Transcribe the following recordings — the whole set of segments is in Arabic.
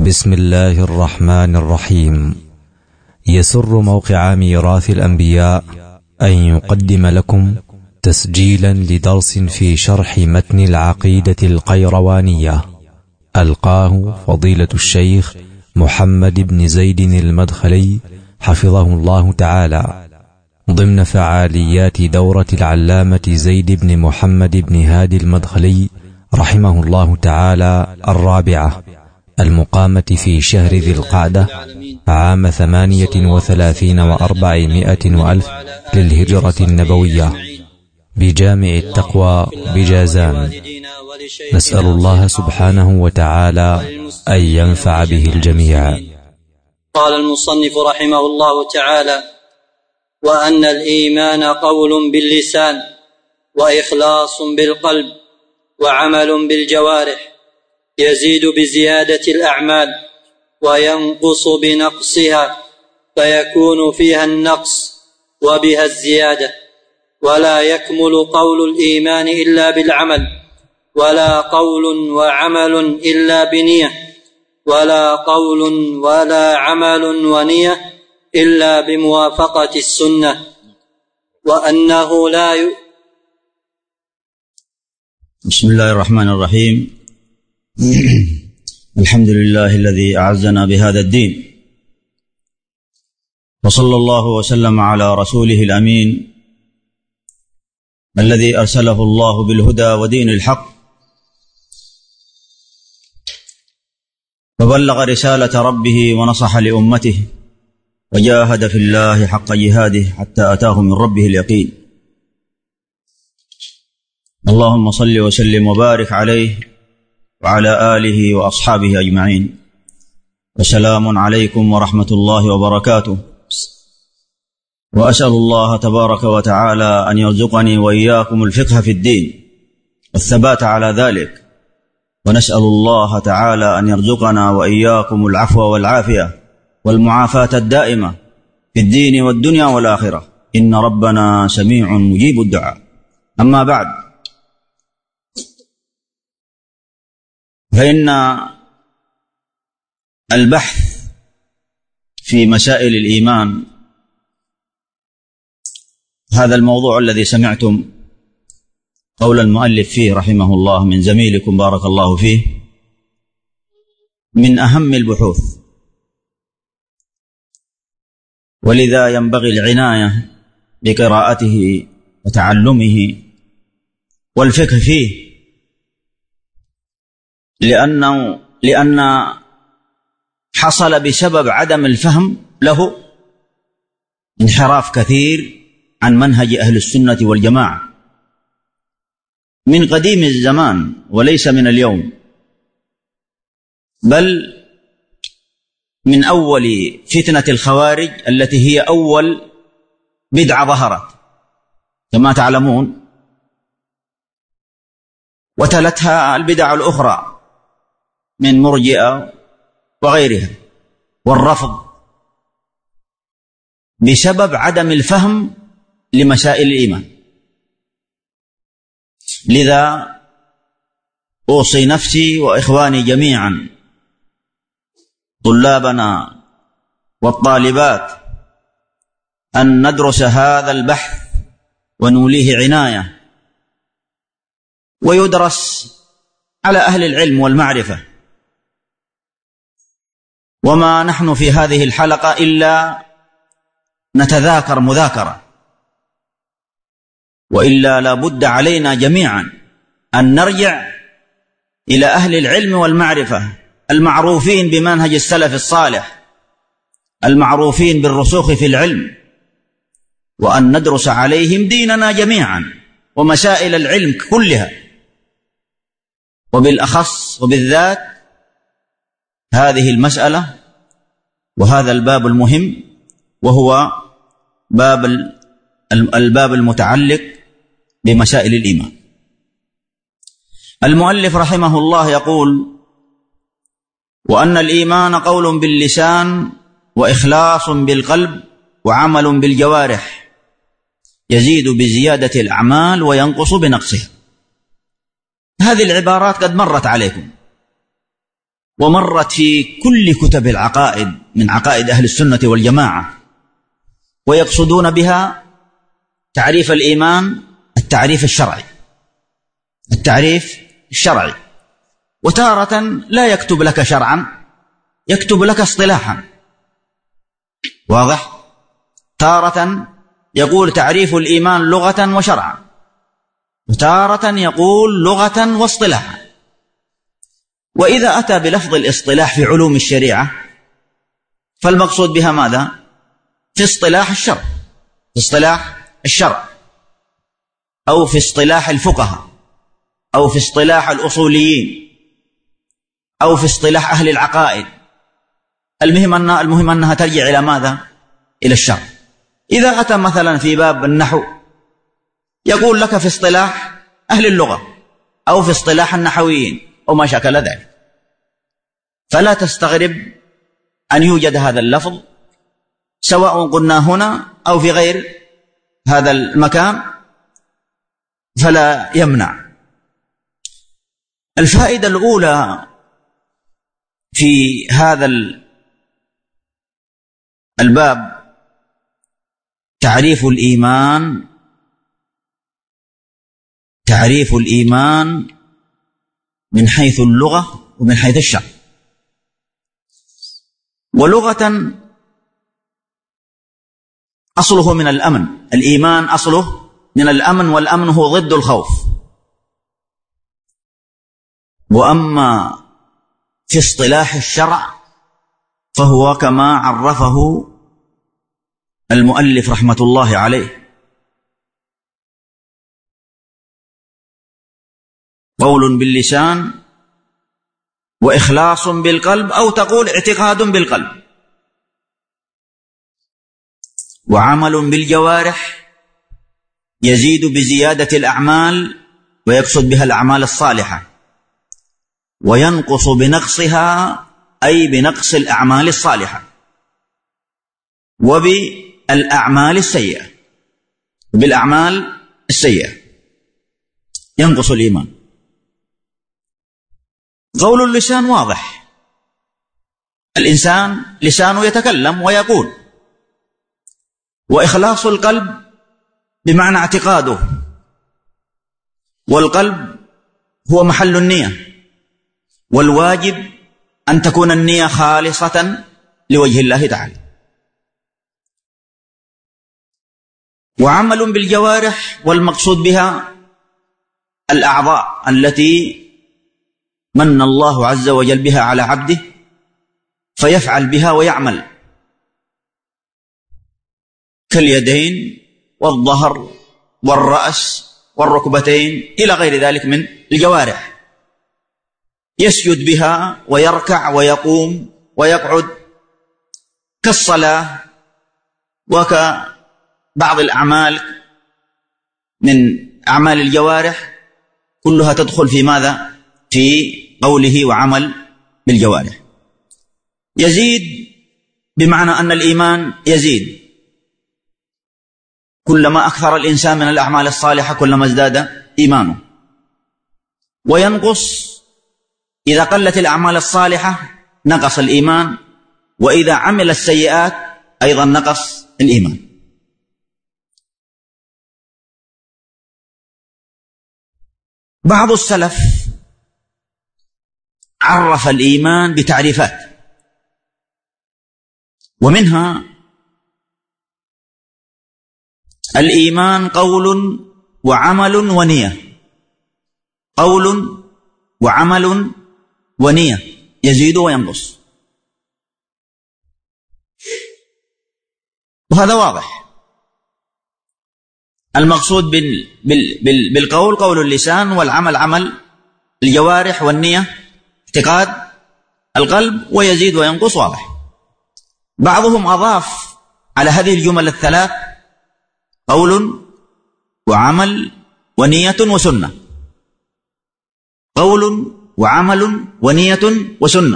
بسم الله الرحمن الرحيم. يسر موقع ميراث الأنبياء أن يقدم لكم تسجيلا لدرس في شرح متن العقيدة القيروانية، ألقاه فضيلة الشيخ محمد بن زيد المدخلي حفظه الله تعالى، ضمن فعاليات دورة العلامة زيد بن محمد بن هادي المدخلي رحمه الله تعالى الرابعة، المقامة في شهر ذي القعدة عام 38 و400 وألف للهجرة النبوية بجامع التقوى بجازان. نسأل الله سبحانه وتعالى أن ينفع به الجميع. قال المصنف رحمه الله تعالى: وأن الإيمان قول باللسان وإخلاص بالقلب وعمل بالجوارح، يزيد بزيادة الأعمال وينقص بنقصها، فيكون فيها النقص وبها الزيادة، ولا يكمل قول الإيمان إلا بالعمل، ولا قول وعمل إلا بنية، ولا قول ولا عمل ونية إلا بموافقة السنة، وأنه لا بسم الله الرحمن الرحيم. الحمد لله الذي أعزنا بهذا الدين، وصلى الله وسلم على رسوله الأمين الذي أرسله الله بالهدى ودين الحق، فبلغ رسالة ربه ونصح لأمته، وجاهد في الله حق جهاده حتى أتاه من ربه اليقين. اللهم صل وسلم وبارك عليه وعلى آله وأصحابه أجمعين، وسلام عليكم ورحمة الله وبركاته. وأسأل الله تبارك وتعالى أن يرزقني وإياكم الفقه في الدين والثبات على ذلك، ونسأل الله تعالى أن يرزقنا وإياكم العفو والعافية والمعافاة الدائمة في الدين والدنيا والآخرة، إن ربنا سميع مجيب الدعاء. أما بعد، فإن البحث في مسائل الإيمان، هذا الموضوع الذي سمعتم قول المؤلف فيه رحمه الله من زميلكم بارك الله فيه، من أهم البحوث، ولذا ينبغي العناية بقراءته وتعلمه والفقه فيه، لأن حصل بسبب عدم الفهم له انحراف كثير عن منهج أهل السنة والجماعة من قديم الزمان، وليس من اليوم، بل من أول فتنة الخوارج التي هي أول بدعة ظهرت كما تعلمون، وتلتها البدع الأخرى من مرجئة وغيرها والرفض، بسبب عدم الفهم لمسائل الإيمان. لذا أوصي نفسي وإخواني جميعا، طلابنا والطالبات، أن ندرس هذا البحث ونوليه عناية، ويدرس على أهل العلم والمعرفة. وما نحن في هذه الحلقة إلا نتذاكر مذاكرة، وإلا لا بد علينا جميعا أن نرجع إلى أهل العلم والمعرفة المعروفين بمنهج السلف الصالح، المعروفين بالرسوخ في العلم، وأن ندرس عليهم ديننا جميعا ومسائل العلم كلها، وبالأخص وبالذات هذه المسألة وهذا الباب المهم، وهو الباب المتعلق بمسائل الإيمان. المؤلف رحمه الله يقول: وأن الإيمان قول باللسان وإخلاص بالقلب وعمل بالجوارح، يزيد بزيادة الأعمال وينقص بنقصها. هذه العبارات قد مرت عليكم، ومرت في كل كتب العقائد من عقائد أهل السنة والجماعة، ويقصدون بها تعريف الإيمان التعريف الشرعي، وتارة لا يكتب لك شرعا، يكتب لك اصطلاحا. واضح؟ تارة يقول تعريف الإيمان لغة وشرعا، وتارة يقول لغة واصطلاحا. وإذا أتى بلفظ الاصطلاح في علوم الشريعة فالمقصود بها ماذا؟ في اصطلاح الشرع، أو في اصطلاح الفقهاء، أو في اصطلاح الأصوليين، أو في اصطلاح أهل العقائد. المهم أنها ترجع إلى ماذا؟ إلى الشرع. إذا أتى مثلا في باب النحو يقول لك في اصطلاح أهل اللغة، أو في اصطلاح النحويين، أو ما شاكل ذلك. فلا تستغرب أن يوجد هذا اللفظ سواء قلنا هنا أو في غير هذا المكان، فلا يمنع. الفائدة الأولى في هذا الباب تعريف الإيمان من حيث اللغة ومن حيث الشرع. ولغة أصله من الأمن، الإيمان أصله من الأمن، والأمن هو ضد الخوف. وأما في اصطلاح الشرع فهو كما عرفه المؤلف رحمة الله عليه: قول باللسان وإخلاص بالقلب، أو تقول اعتقاد بالقلب، وعمل بالجوارح يزيد بزيادة الأعمال، ويقصد بها الأعمال الصالحة، وينقص بنقصها أي بنقص الأعمال الصالحة، وبالأعمال السيئة ينقص الإيمان. قول اللسان واضح، الإنسان لسانه يتكلم ويقول. وإخلاص القلب بمعنى اعتقاده، والقلب هو محل النية، والواجب أن تكون النية خالصة لوجه الله تعالى. وعمل بالجوارح، والمقصود بها الأعضاء التي من الله عز وجل بها على عبده فيفعل بها ويعمل، كاليدين والظهر والرأس والركبتين إلى غير ذلك من الجوارح، يسجد بها ويركع ويقوم ويقعد، كالصلاة وكبعض الأعمال من أعمال الجوارح، كلها تدخل في ماذا؟ في قوله وعمل بالجوارح. يزيد بمعنى أن الإيمان يزيد، كلما أكثر الإنسان من الأعمال الصالحة كلما ازداد إيمانه. وينقص، إذا قلت الأعمال الصالحة نقص الإيمان، وإذا عمل السيئات أيضا نقص الإيمان. بعض السلف عرف الإيمان بتعريفات، ومنها الإيمان قول وعمل ونية، قول وعمل ونية، يزيد وينقص، وهذا واضح. المقصود بالقول قول اللسان، والعمل عمل الجوارح، والنية اعتقاد القلب، ويزيد وينقص، واضح. بعضهم أضاف على هذه الجمل الثلاث قول وعمل ونية وسنة، قول وعمل ونية وسنة،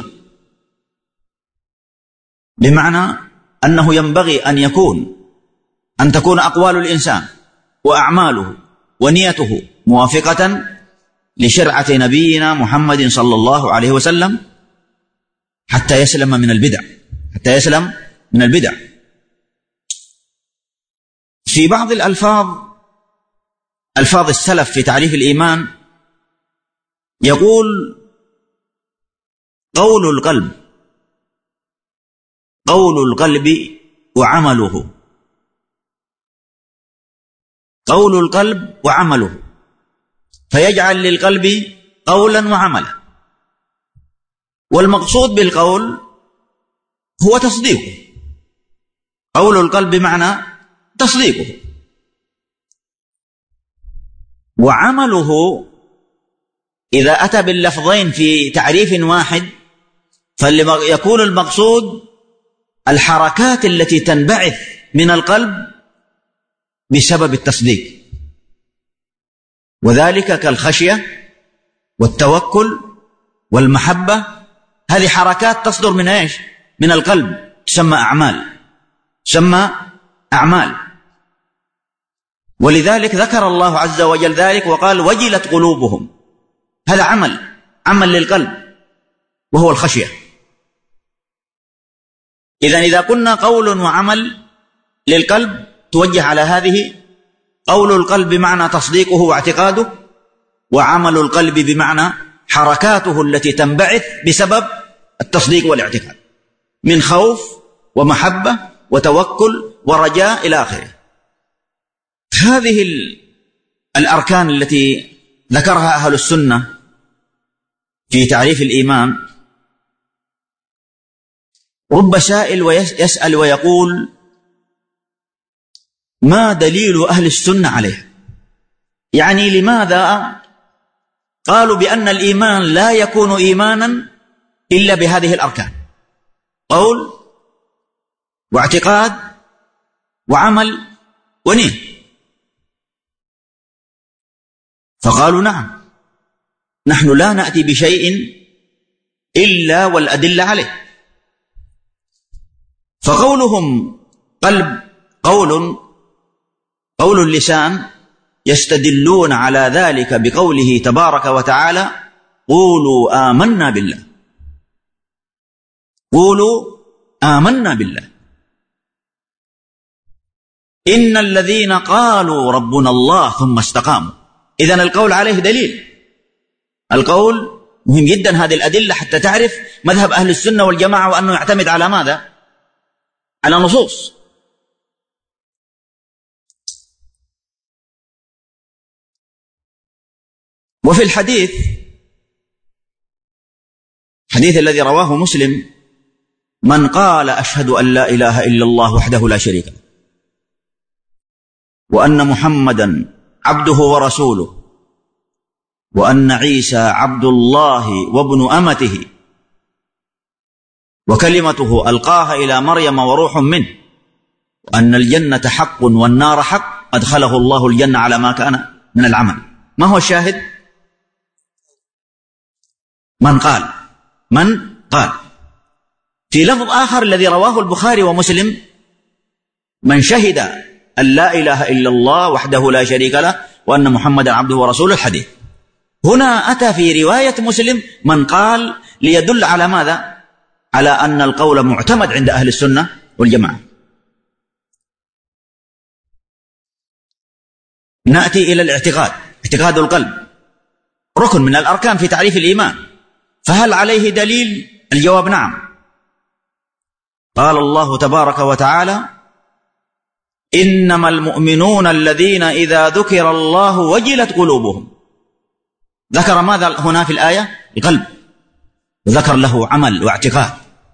بمعنى أنه ينبغي أن تكون أقوال الإنسان وأعماله ونيته موافقة لشرعة نبينا محمد صلى الله عليه وسلم، حتى يسلم من البدع، حتى يسلم من البدع. في بعض ألفاظ السلف في تعريف الإيمان يقول قول القلب وعمله، قول القلب وعمله، فيجعل للقلب قولا وعملا، والمقصود بالقول هو تصديقه، قول القلب بمعنى تصديقه، وعمله إذا أتى باللفظين في تعريف واحد فيكون المقصود الحركات التي تنبعث من القلب بسبب التصديق، وذلك كالخشية والتوكل والمحبة، هذه حركات تصدر من ايش؟ من القلب، تسمى أعمال. ولذلك ذكر الله عز وجل ذلك وقال وجلت قلوبهم، هذا عمل للقلب وهو الخشية. إذا قلنا قول وعمل للقلب توجه على هذه، قول القلب بمعنى تصديقه واعتقاده، وعمل القلب بمعنى حركاته التي تنبعث بسبب التصديق والاعتقاد من خوف ومحبة وتوكل ورجاء إلى آخره. هذه الأركان التي ذكرها أهل السنة في تعريف الإيمان، رب سائل ويسأل ويقول ما دليل أهل السنة عليه؟ يعني لماذا قالوا بأن الإيمان لا يكون إيمانا إلا بهذه الأركان، قول واعتقاد وعمل ونية؟ فقالوا نعم، نحن لا نأتي بشيء إلا والأدلة عليه. فقولهم قول اللسان يستدلون على ذلك بقوله تبارك وتعالى قولوا آمنا بالله، قولوا آمنا بالله، إن الذين قالوا ربنا الله ثم استقاموا. إذن القول عليه دليل، القول مهم جدا، هذه الأدلة حتى تعرف مذهب أهل السنة والجماعة، وأنه يعتمد على ماذا؟ على نصوص. وفي الحديث الذي رواه مسلم من قال أشهد أن لا إله إلا الله وحده لا شريك له وأن محمدا عبده ورسوله وأن عيسى عبد الله وابن أمته وكلمته ألقاها إلى مريم وروح منه وأن الجنة حق والنار حق أدخله الله الجنة على ما كان من العمل. ما هو الشاهد؟ من قال في لفظ آخر الذي رواه البخاري ومسلم من شهد أن لا إله إلا الله وحده لا شريك له وأن محمدا عبده ورسوله. الحديث هنا أتى في رواية مسلم من قال ليدل على ماذا؟ على أن القول معتمد عند أهل السنة والجماعة. نأتي إلى الاعتقاد، اعتقاد القلب ركن من الأركان في تعريف الإيمان، فهل عليه دليل؟ الجواب نعم. قال الله تبارك وتعالى إنما المؤمنون الذين إذا ذكر الله وجلت قلوبهم. ذكر ماذا هنا في الآية؟ القلب، وذكر له عمل واعتقاد.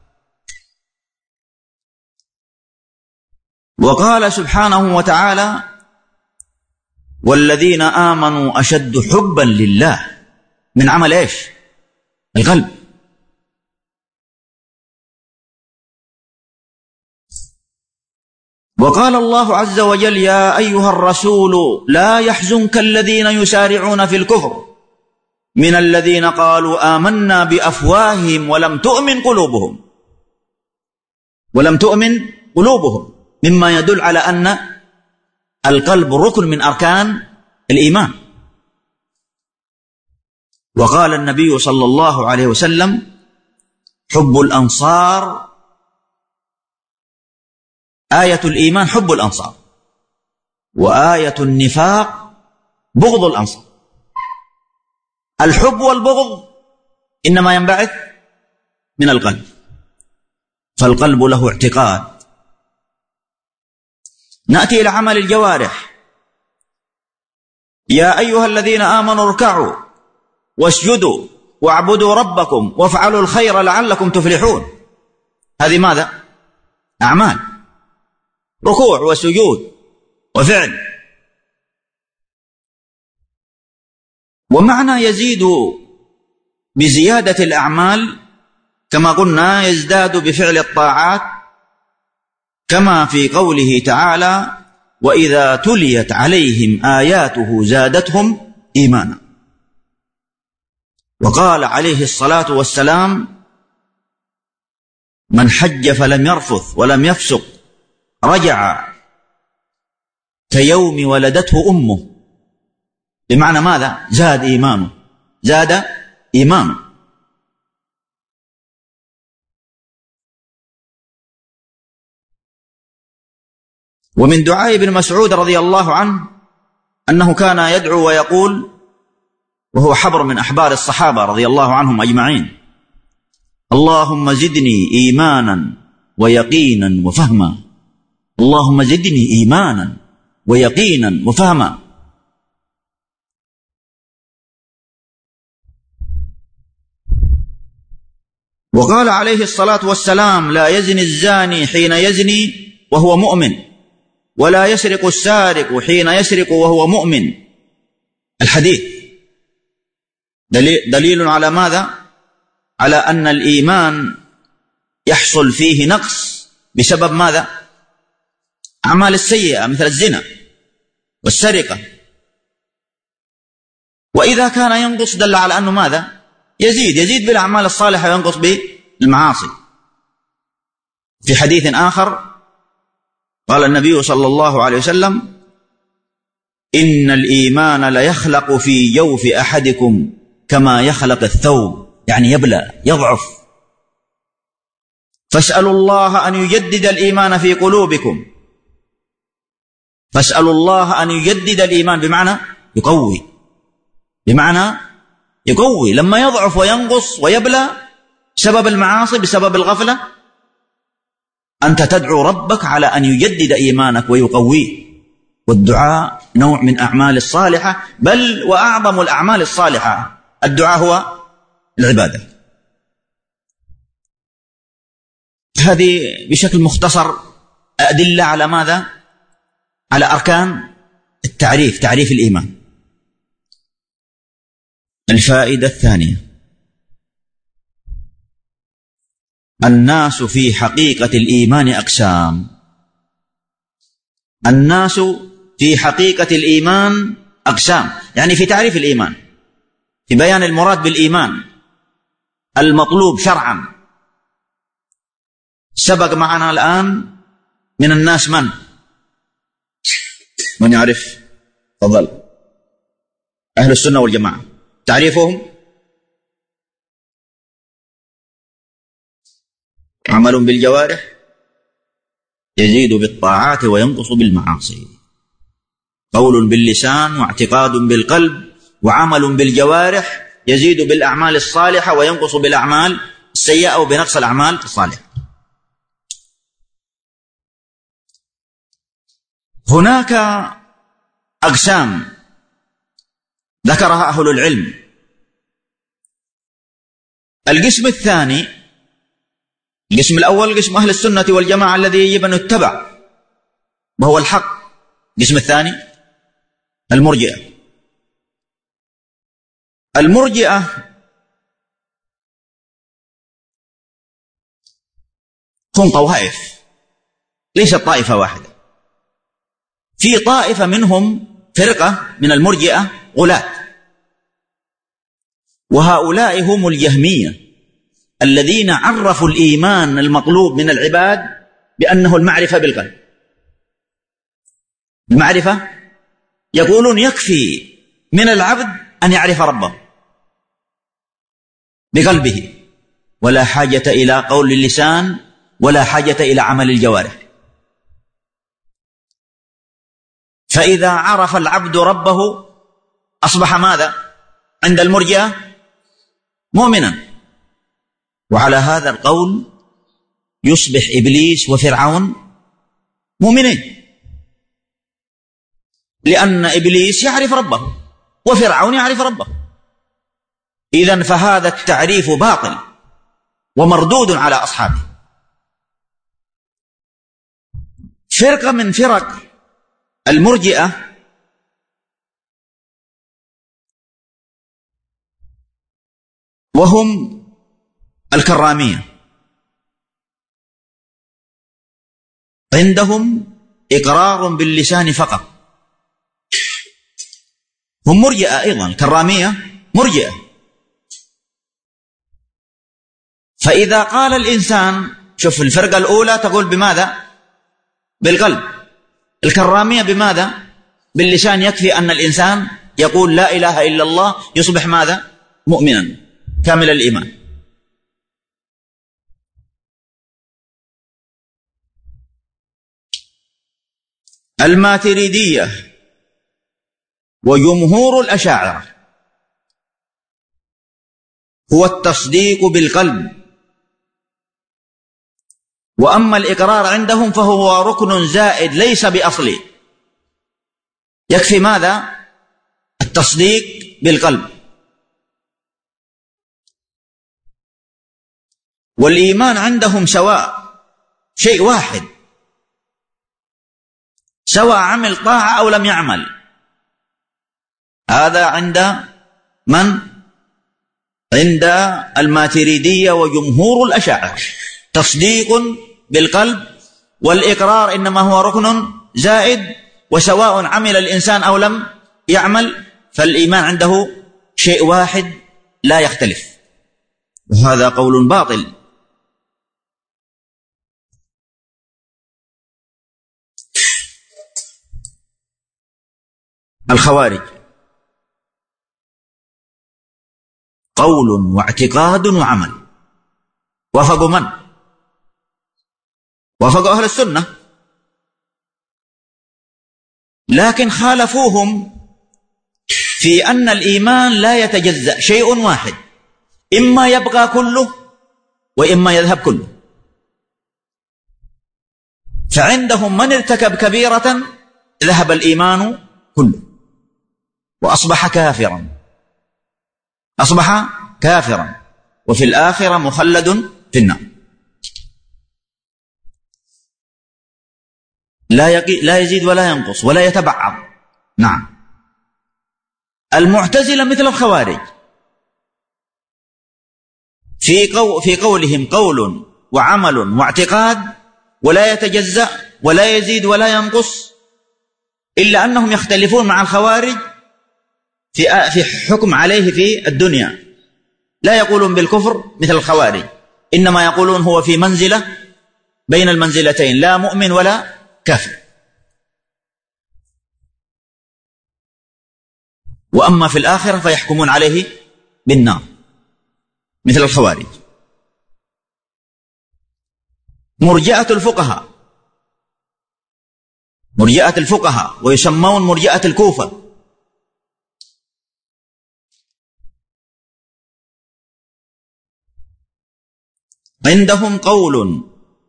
وقال سبحانه وتعالى والذين آمنوا أشد حبا لله، من عمل إيش؟ القلب. وقال الله عز وجل يا أيها الرسول لا يحزنك الذين يسارعون في الكفر من الذين قالوا آمنا بأفواههم ولم تؤمن قلوبهم، مما يدل على أن القلب ركن من أركان الإيمان. وقال النبي صلى الله عليه وسلم حب الأنصار، آية الإيمان حب الأنصار، وآية النفاق بغض الأنصار. الحب والبغض إنما ينبعث من القلب، فالقلب له اعتقاد. نأتي إلى عمل الجوارح. يا أيها الذين آمنوا اركعوا واسجدوا واعبدوا ربكم وافعلوا الخير لعلكم تفلحون. هذه ماذا؟ أعمال، ركوع وسجود وفعل. ومعنى يزيد بزيادة الأعمال كما قلنا يزداد بفعل الطاعات، كما في قوله تعالى: وإذا تليت عليهم آياته زادتهم إيمانا. وقال عليه الصلاة والسلام: من حج فلم يرفث ولم يفسق رجع كيوم ولدته أمه. بمعنى ماذا؟ زاد إيمانه، زاد إيمانه. ومن دعاء ابن مسعود رضي الله عنه أنه كان يدعو ويقول، وهو حبر من أحبار الصحابة رضي الله عنهم أجمعين: اللهم زدني إيمانا ويقينا وفهما، اللهم زدني إيمانا ويقينا وفهما. وقال عليه الصلاة والسلام: لا يزني الزاني حين يزني وهو مؤمن، ولا يسرق السارق حين يسرق وهو مؤمن. الحديث دليل على ماذا؟ على أن الإيمان يحصل فيه نقص بسبب ماذا؟ أعمال السيئة مثل الزنا والسرقة. وإذا كان ينقص دل على أنه ماذا؟ يزيد بالأعمال الصالحة وينقص بالمعاصي. في حديث آخر قال النبي صلى الله عليه وسلم: إن الإيمان ليخلق في جوف أحدكم كما يخلق الثوب، يعني يبلى يضعف، فاسألوا الله أن يجدد الإيمان في قلوبكم. فاسألوا الله أن يجدد الإيمان بمعنى يقوي، بمعنى يقوي. لما يضعف وينقص ويبلى سبب المعاصي بسبب الغفلة، أنت تدعو ربك على أن يجدد إيمانك ويقويه. والدعاء نوع من أعمال الصالحة، بل وأعظم الأعمال الصالحة الدعاء هو العبادة. هذه بشكل مختصر أدلة على ماذا؟ على أركان التعريف، تعريف الإيمان. الفائدة الثانية: الناس في حقيقة الإيمان أقسام. الناس في حقيقة الإيمان أقسام، يعني في تعريف الإيمان، في بيان المراد بالإيمان المطلوب شرعا. سبق معنا الآن من الناس من يعرف؟ تفضل. أهل السنة والجماعة تعريفهم: عمل بالجوارح يزيد بالطاعات وينقص بالمعاصي، قول باللسان واعتقاد بالقلب وعمل بالجوارح يزيد بالأعمال الصالحة وينقص بالأعمال السيئة أو بنقص الأعمال الصالحة. هناك أقسام ذكرها أهل العلم. القسم الثاني، القسم الأول قسم أهل السنة والجماعة الذي يجب أن يتبع وهو الحق. القسم الثاني المرجئة. المرجئة هم طوائف، ليست طائفة واحدة. في طائفة منهم، فرقة من المرجئة غلاة، وهؤلاء هم الجهمية الذين عرفوا الإيمان المطلوب من العباد بأنه المعرفة بالقلب. المعرفة، يقولون يكفي من العبد أن يعرف ربه بقلبه، ولا حاجة إلى قول اللسان ولا حاجة إلى عمل الجوارح. فإذا عرف العبد ربه أصبح ماذا عند المرجئة؟ مؤمنا. وعلى هذا القول يصبح إبليس وفرعون مؤمنين، لأن إبليس يعرف ربه وفرعون يعرف ربه. إذن فهذا التعريف باطل ومردود على أصحابه. فرقة من فرق المرجئة وهم الكرامية، عندهم إقرار باللسان فقط. هم مرجئة أيضا، الكرامية مرجئة. فإذا قال الإنسان، شوف الفرقة الأولى تقول بماذا؟ بالقلب. الكرامية بماذا؟ باللسان. يكفي أن الإنسان يقول لا إله إلا الله يصبح ماذا؟ مؤمنا كامل الإيمان. الماتريدية وجمهور الأشاعرة هو التصديق بالقلب، وأما الإقرار عندهم فهو ركن زائد ليس بأصلي. يكفي ماذا؟ التصديق بالقلب. والإيمان عندهم سواء، شيء واحد، سواء عمل طاعة أو لم يعمل. هذا عند من؟ عند الماتريدية وجمهور الأشاعرة. تصديق بالقلب، والإقرار إنما هو ركن زائد، وسواء عمل الإنسان أو لم يعمل فالإيمان عنده شيء واحد لا يختلف. وهذا قول باطل. الخوارج قول واعتقاد وعمل. وافقوا من؟ وافقوا أهل السنة، لكن خالفوهم في أن الإيمان لا يتجزأ، شيء واحد، إما يبقى كله وإما يذهب كله. فعندهم من ارتكب كبيرة ذهب الإيمان كله وأصبح كافرا، أصبح كافرا، وفي الآخرة مخلد في النار، لا يزيد ولا ينقص ولا يتبعض. نعم. المعتزلة مثل الخوارج في قولهم قول وعمل واعتقاد ولا يتجزأ ولا يزيد ولا ينقص، إلا أنهم يختلفون مع الخوارج في حكم عليه في الدنيا. لا يقولون بالكفر مثل الخوارج، إنما يقولون هو في منزلة بين المنزلتين، لا مؤمن ولا كافر. وأما في الآخرة فيحكمون عليه بالنار مثل الخوارج. مرجئة الفقهاء ويسمون مرجئة الكوفة، عندهم قول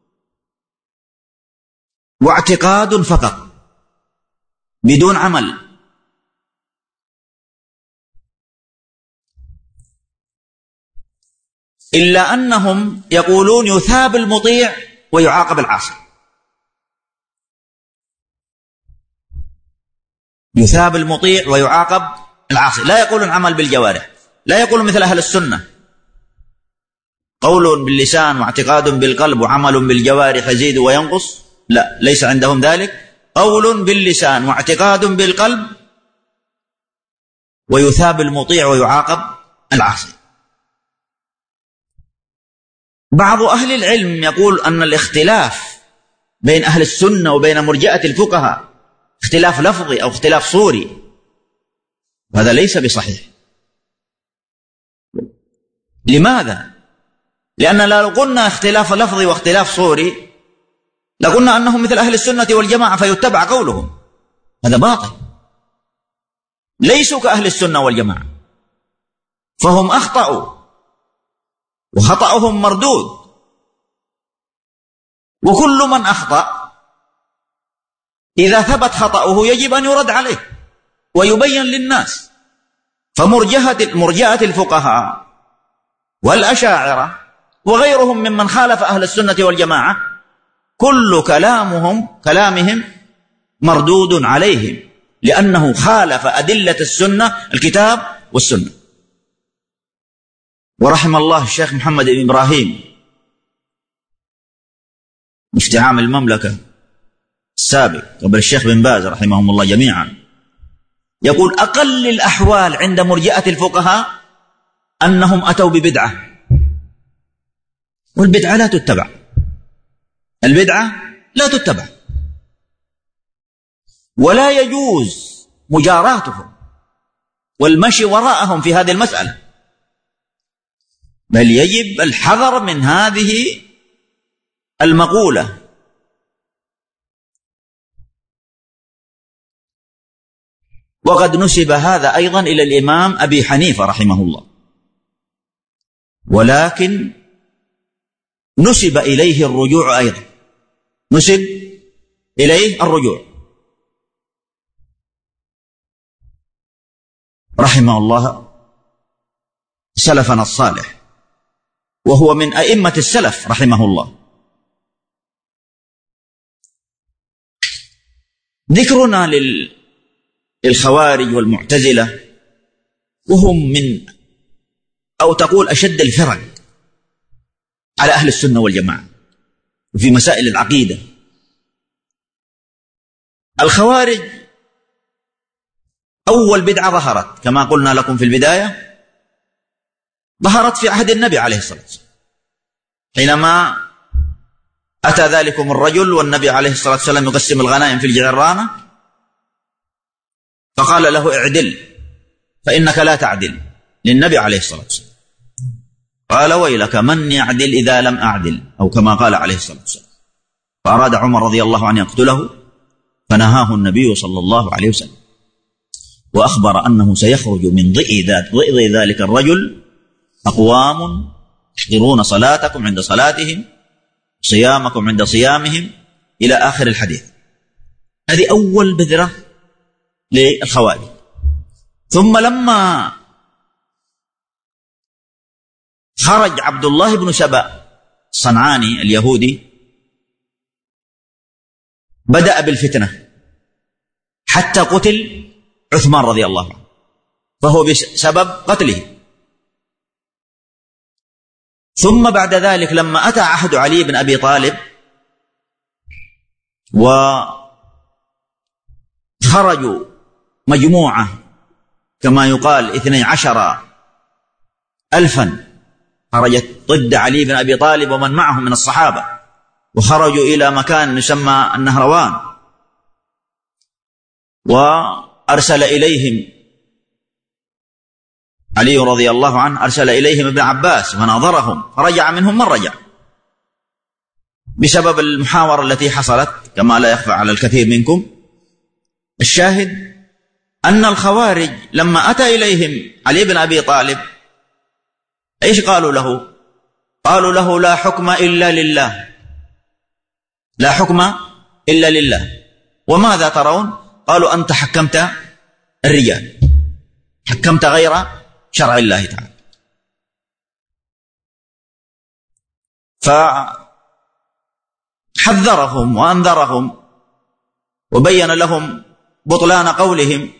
واعتقاد فقط بدون عمل. إلا أنهم يقولون يثاب المطيع ويعاقب العاصي. يثاب المطيع ويعاقب العاصي. لا يقولون عمل بالجوارح، لا يقولون مثل أهل السنة قول باللسان واعتقاد بالقلب وعمل بالجوارح يزيد وينقص. لا، ليس عندهم ذلك. قول باللسان واعتقاد بالقلب ويثاب المطيع ويعاقب العاصي. بعض أهل العلم يقول أن الاختلاف بين أهل السنة وبين مرجئة الفقهاء اختلاف لفظي أو اختلاف صوري، وهذا ليس بصحيح. لماذا؟ لأن لو قلنا اختلاف لفظي واختلاف صوري لقلنا أنهم مثل أهل السنة والجماعة فيتبع قولهم. هذا باطل، ليسوا كأهل السنة والجماعة، فهم أخطأوا وخطأهم مردود، وكل من أخطأ إذا ثبت خطأه يجب أن يرد عليه ويبين للناس. فمرجئة الفقهاء والأشاعرة وغيرهم ممن خالف أهل السنة والجماعة كل كلامهم مردود عليهم، لأنه خالف أدلة السنة الكتاب والسنة. ورحم الله الشيخ محمد بن إبراهيم مفتي عام المملكة السابق قبل الشيخ بن باز رحمهم الله جميعا، يقول أقل الأحوال عند مرجئة الفقهاء أنهم أتوا ببدعة، والبدعة لا تتبع، البدعة لا تتبع، ولا يجوز مجاراتهم والمشي وراءهم في هذه المسألة، بل يجب الحذر من هذه المقولة. وقد نسب هذا أيضا إلى الإمام أبي حنيفة رحمه الله، ولكن نسب إليه الرجوع أيضا، نسب إليه الرجوع رحمه الله سلفنا الصالح، وهو من أئمة السلف رحمه الله. ذكرنا للخوارج والمعتزلة، وهم من أو تقول أشد الفرق على أهل السنة والجماعة في مسائل العقيدة. الخوارج أول بدعة ظهرت كما قلنا لكم في البداية، ظهرت في عهد النبي عليه الصلاة والسلام، حينما أتى ذلكم الرجل والنبي عليه الصلاة والسلام يقسم الغنائم في الجعرانة، فقال له اعدل فإنك لا تعدل، للنبي عليه الصلاة والسلام. قال ويلك من يعدل إذا لم أعدل، أو كما قال عليه الصلاة والسلام. فأراد عمر رضي الله عنه يقتله، فنهاه النبي صلى الله عليه وسلم، وأخبر أنه سيخرج من ضئ ذلك الرجل أقوام يحضرون صلاتكم عند صلاتهم، صيامكم عند صيامهم، إلى آخر الحديث. هذه أول بذرة للخوارج. ثم لما خرج عبد الله بن سبأ الصنعاني اليهودي بدأ بالفتنة حتى قتل عثمان رضي الله عنه، فهو بسبب قتله. ثم بعد ذلك لما أتى عهد علي بن أبي طالب وخرجوا مجموعة كما يقال 12,000 خرجت ضد علي بن أبي طالب ومن معه من الصحابة، وخرجوا إلى مكان يسمى النهروان، وأرسل إليهم علي رضي الله عنه أرسل إليهم ابن عباس فناظرهم، فرجع منهم من رجع بسبب المحاورة التي حصلت كما لا يخفى على الكثير منكم. الشاهد أن الخوارج لما أتى إليهم علي بن أبي طالب إيش قالوا له؟ قالوا له لا حكم إلا لله، لا حكم إلا لله. وماذا ترون؟ قالوا أنت حكمت الرجال، حكمت غير شرع الله تعالى. فحذرهم وأنذرهم وبين لهم بطلان قولهم،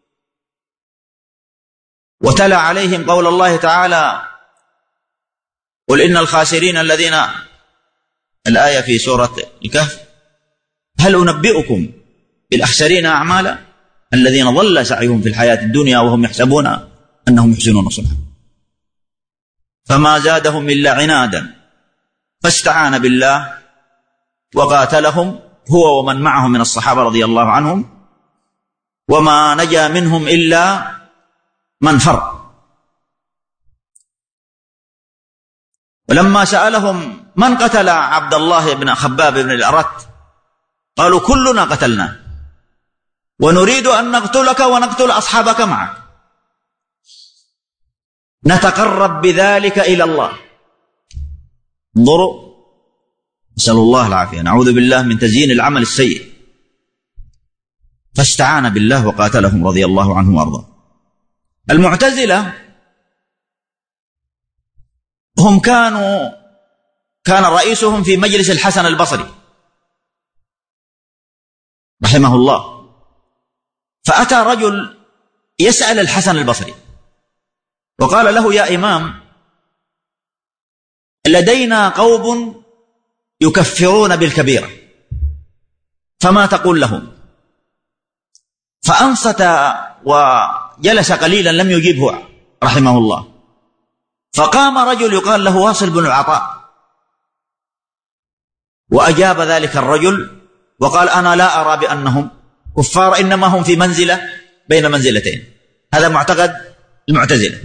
وتلا عليهم قول الله تعالى قل إن الخاسرين الذين، الآية في سورة الكهف، هل أنبئكم بالأخسرين أعمالا الذين ضل سعيهم في الحياة الدنيا وهم يحسبون أنهم يحسنون صنعا، فما زادهم إلا عنادا فاستعان بالله وقاتلهم هو ومن معه من الصحابة رضي الله عنهم، وما نجا منهم إلا من فر. ولما سألهم من قتل عبد الله بن خباب بن الأرت قالوا كلنا قتلنا ونريد أن نقتلك ونقتل أصحابك معك، نتقرب بذلك إلى الله. انظروا، نسأل الله العافية، نعوذ بالله من تزيين العمل السيء. فاستعان بالله وقاتلهم رضي الله عنهم وارضاه. المعتزلة هم كان رئيسهم في مجلس الحسن البصري رحمه الله، فأتى رجل يسأل الحسن البصري وقال له: يا إمام، لدينا قوم يكفرون بالكبيرة، فما تقول لهم؟ فأنصت وجلس قليلا لم يجيبه رحمه الله. فقام رجل يقال له واصل بن العطاء وأجاب ذلك الرجل وقال: أنا لا أرى بأنهم كفار، إنما هم في منزلة بين منزلتين. هذا معتقد المعتزلة.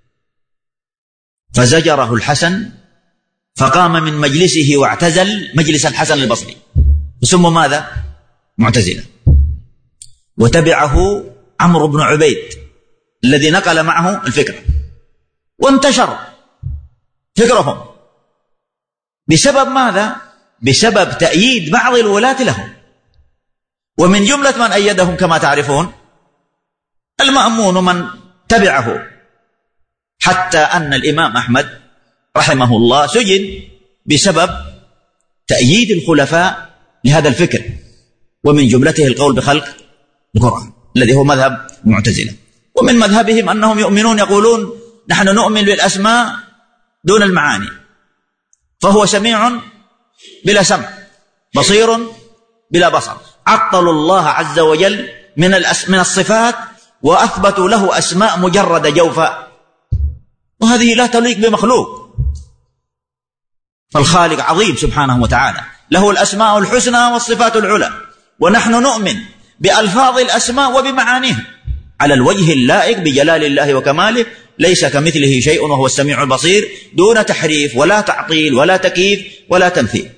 فزجره الحسن فقام من مجلسه واعتزل مجلس الحسن البصري، ثم ماذا؟ معتزلة. وتبعه عمرو بن عبيد الذي نقل معه الفكرة، وانتشر فكرهم بسبب ماذا؟ بسبب تأييد بعض الولاة لهم. ومن جملة من أيدهم كما تعرفون المأمون ومن تبعه، حتى أن الإمام أحمد رحمه الله سجن بسبب تأييد الخلفاء لهذا الفكر، ومن جملته القول بخلق القرآن الذي هو مذهب المعتزلة. ومن مذهبهم أنهم يؤمنون، يقولون: نحن نؤمن بالأسماء دون المعاني، فهو سميع بلا سمع، بصير بلا بصر. عطلوا الله عز وجل من الصفات وأثبتوا له أسماء مجرد جوفاء، وهذه لا تليق بمخلوق. فالخالق عظيم سبحانه وتعالى، له الأسماء الحسنى والصفات العلى، ونحن نؤمن بألفاظ الأسماء وبمعانيها على الوجه اللائق بجلال الله وكماله، ليس كمثله شيء وهو السميع البصير، دون تحريف ولا تعطيل ولا تكييف ولا تمثيل.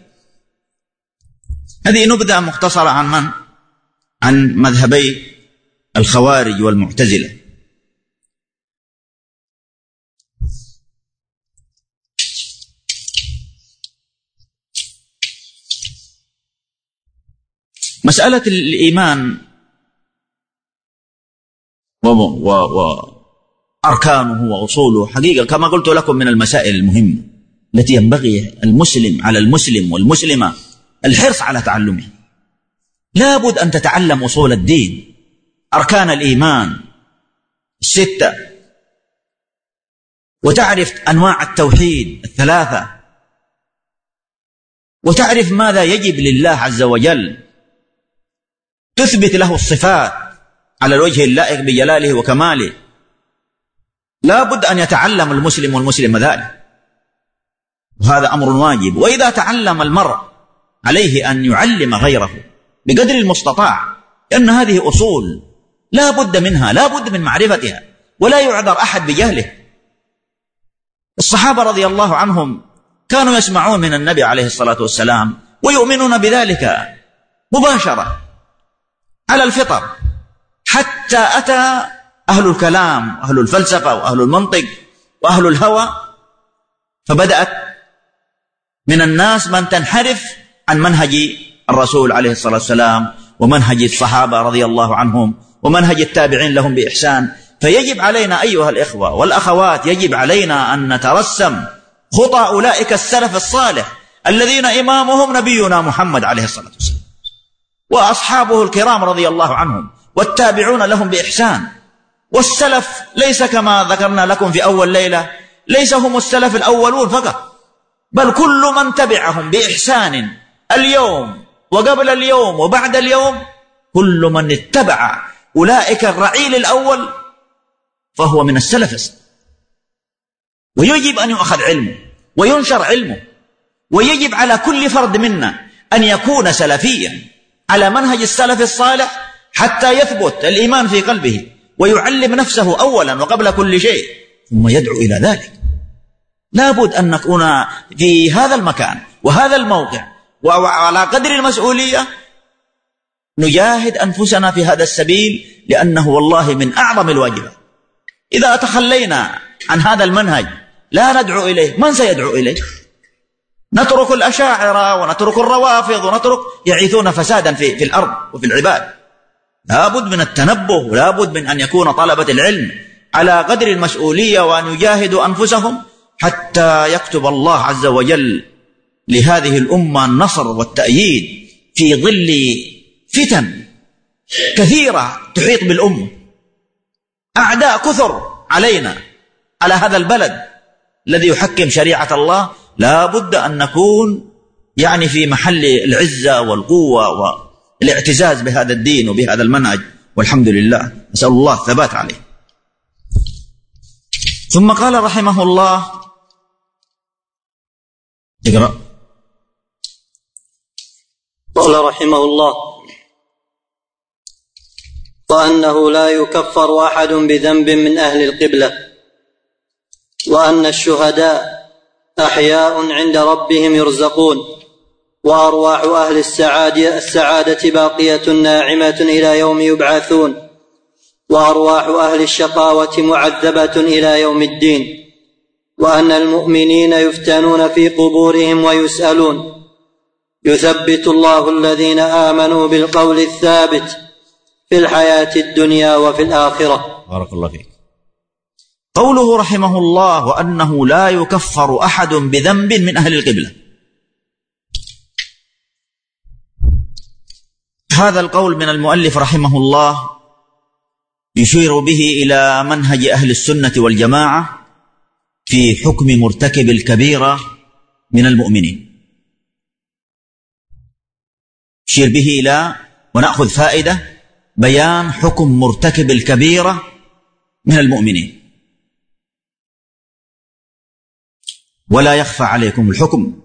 هذه نبذة مختصرة عن من؟ عن مذهبي الخوارج والمعتزلة. مسألة الإيمان وأركانه وأصوله حقيقة كما قلت لكم من المسائل المهمة التي ينبغي المسلم على المسلم والمسلمة الحرص على تعلمها. لابد أن تتعلم أصول الدين، أركان الإيمان الستة، وتعرف أنواع التوحيد الثلاثة، وتعرف ماذا يجب لله عز وجل، تثبت له الصفات على الوجه اللائق بجلاله وكماله. لا بد أن يتعلم المسلم والمسلم ذلك، وهذا أمر واجب. وإذا تعلم المرء عليه أن يعلم غيره بقدر المستطاع، لأن هذه أصول لا بد منها، لا بد من معرفتها، ولا يعذر أحد بجهله. الصحابة رضي الله عنهم كانوا يسمعون من النبي عليه الصلاة والسلام ويؤمنون بذلك مباشرة على الفطر، حتى أتى أهل الكلام وأهل الفلسفة وأهل المنطق وأهل الهوى، فبدأت من الناس من تنحرف عن منهج الرسول عليه الصلاة والسلام ومنهج الصحابة رضي الله عنهم ومنهج التابعين لهم بإحسان. فيجب علينا أيها الإخوة والأخوات، يجب علينا أن نترسم خطى أولئك السلف الصالح الذين إمامهم نبينا محمد عليه الصلاة والسلام وأصحابه الكرام رضي الله عنهم والتابعون لهم بإحسان. والسلف ليس كما ذكرنا لكم في أول ليلة، ليس هم السلف الأولون فقط، بل كل من تبعهم بإحسان اليوم وقبل اليوم وبعد اليوم، كل من اتبع أولئك الرعيل الأول فهو من السلف. ويجب أن يؤخذ علمه وينشر علمه، ويجب على كل فرد منا أن يكون سلفيا على منهج السلف الصالح حتى يثبت الإيمان في قلبه ويعلم نفسه أولا وقبل كل شيء، ثم يدعو إلى ذلك. لابد أن نكون في هذا المكان وهذا الموقع، وعلى قدر المسؤولية نجاهد أنفسنا في هذا السبيل، لأنه والله من أعظم الواجبات. إذا تخلينا عن هذا المنهج لا ندعو إليه، من سيدعو إليه؟ نترك الأشاعرة ونترك الروافض ونترك يعيثون فسادا في الأرض وفي العباد. لابد من التنبه، ولابد من أن يكون طلبة العلم على قدر المسؤولية وأن يجاهدوا أنفسهم حتى يكتب الله عز وجل لهذه الأمة النصر والتأييد في ظل فتن كثيرة تحيط بالأمة، أعداء كثر علينا على هذا البلد الذي يحكم شريعة الله. لا بد أن نكون في محل العزة والقوة والاعتزاز بهذا الدين وبهذا المنهج، والحمد لله، نسأل الله الثبات عليه. ثم قال رحمه الله، اقرأ. قال رحمه الله: وأنه لا يكفر أحد بذنب من أهل القبلة، وأن الشهداء أحياء عند ربهم يرزقون، وأرواح أهل السعادة باقية ناعمة إلى يوم يبعثون، وأرواح أهل الشقاوة معذبة إلى يوم الدين، وأن المؤمنين يفتنون في قبورهم ويسألون، يثبت الله الذين آمنوا بالقول الثابت في الحياة الدنيا وفي الآخرة. بارك الله فيك. قوله رحمه الله: وأنه لا يكفر أحد بذنب من أهل القبلة، هذا القول من المؤلف رحمه الله يشير به إلى منهج أهل السنة والجماعة في حكم مرتكب الكبيرة من المؤمنين، يشير به إلى ونأخذ فائدة بيان حكم مرتكب الكبيرة من المؤمنين. ولا يخفى عليكم الحكم،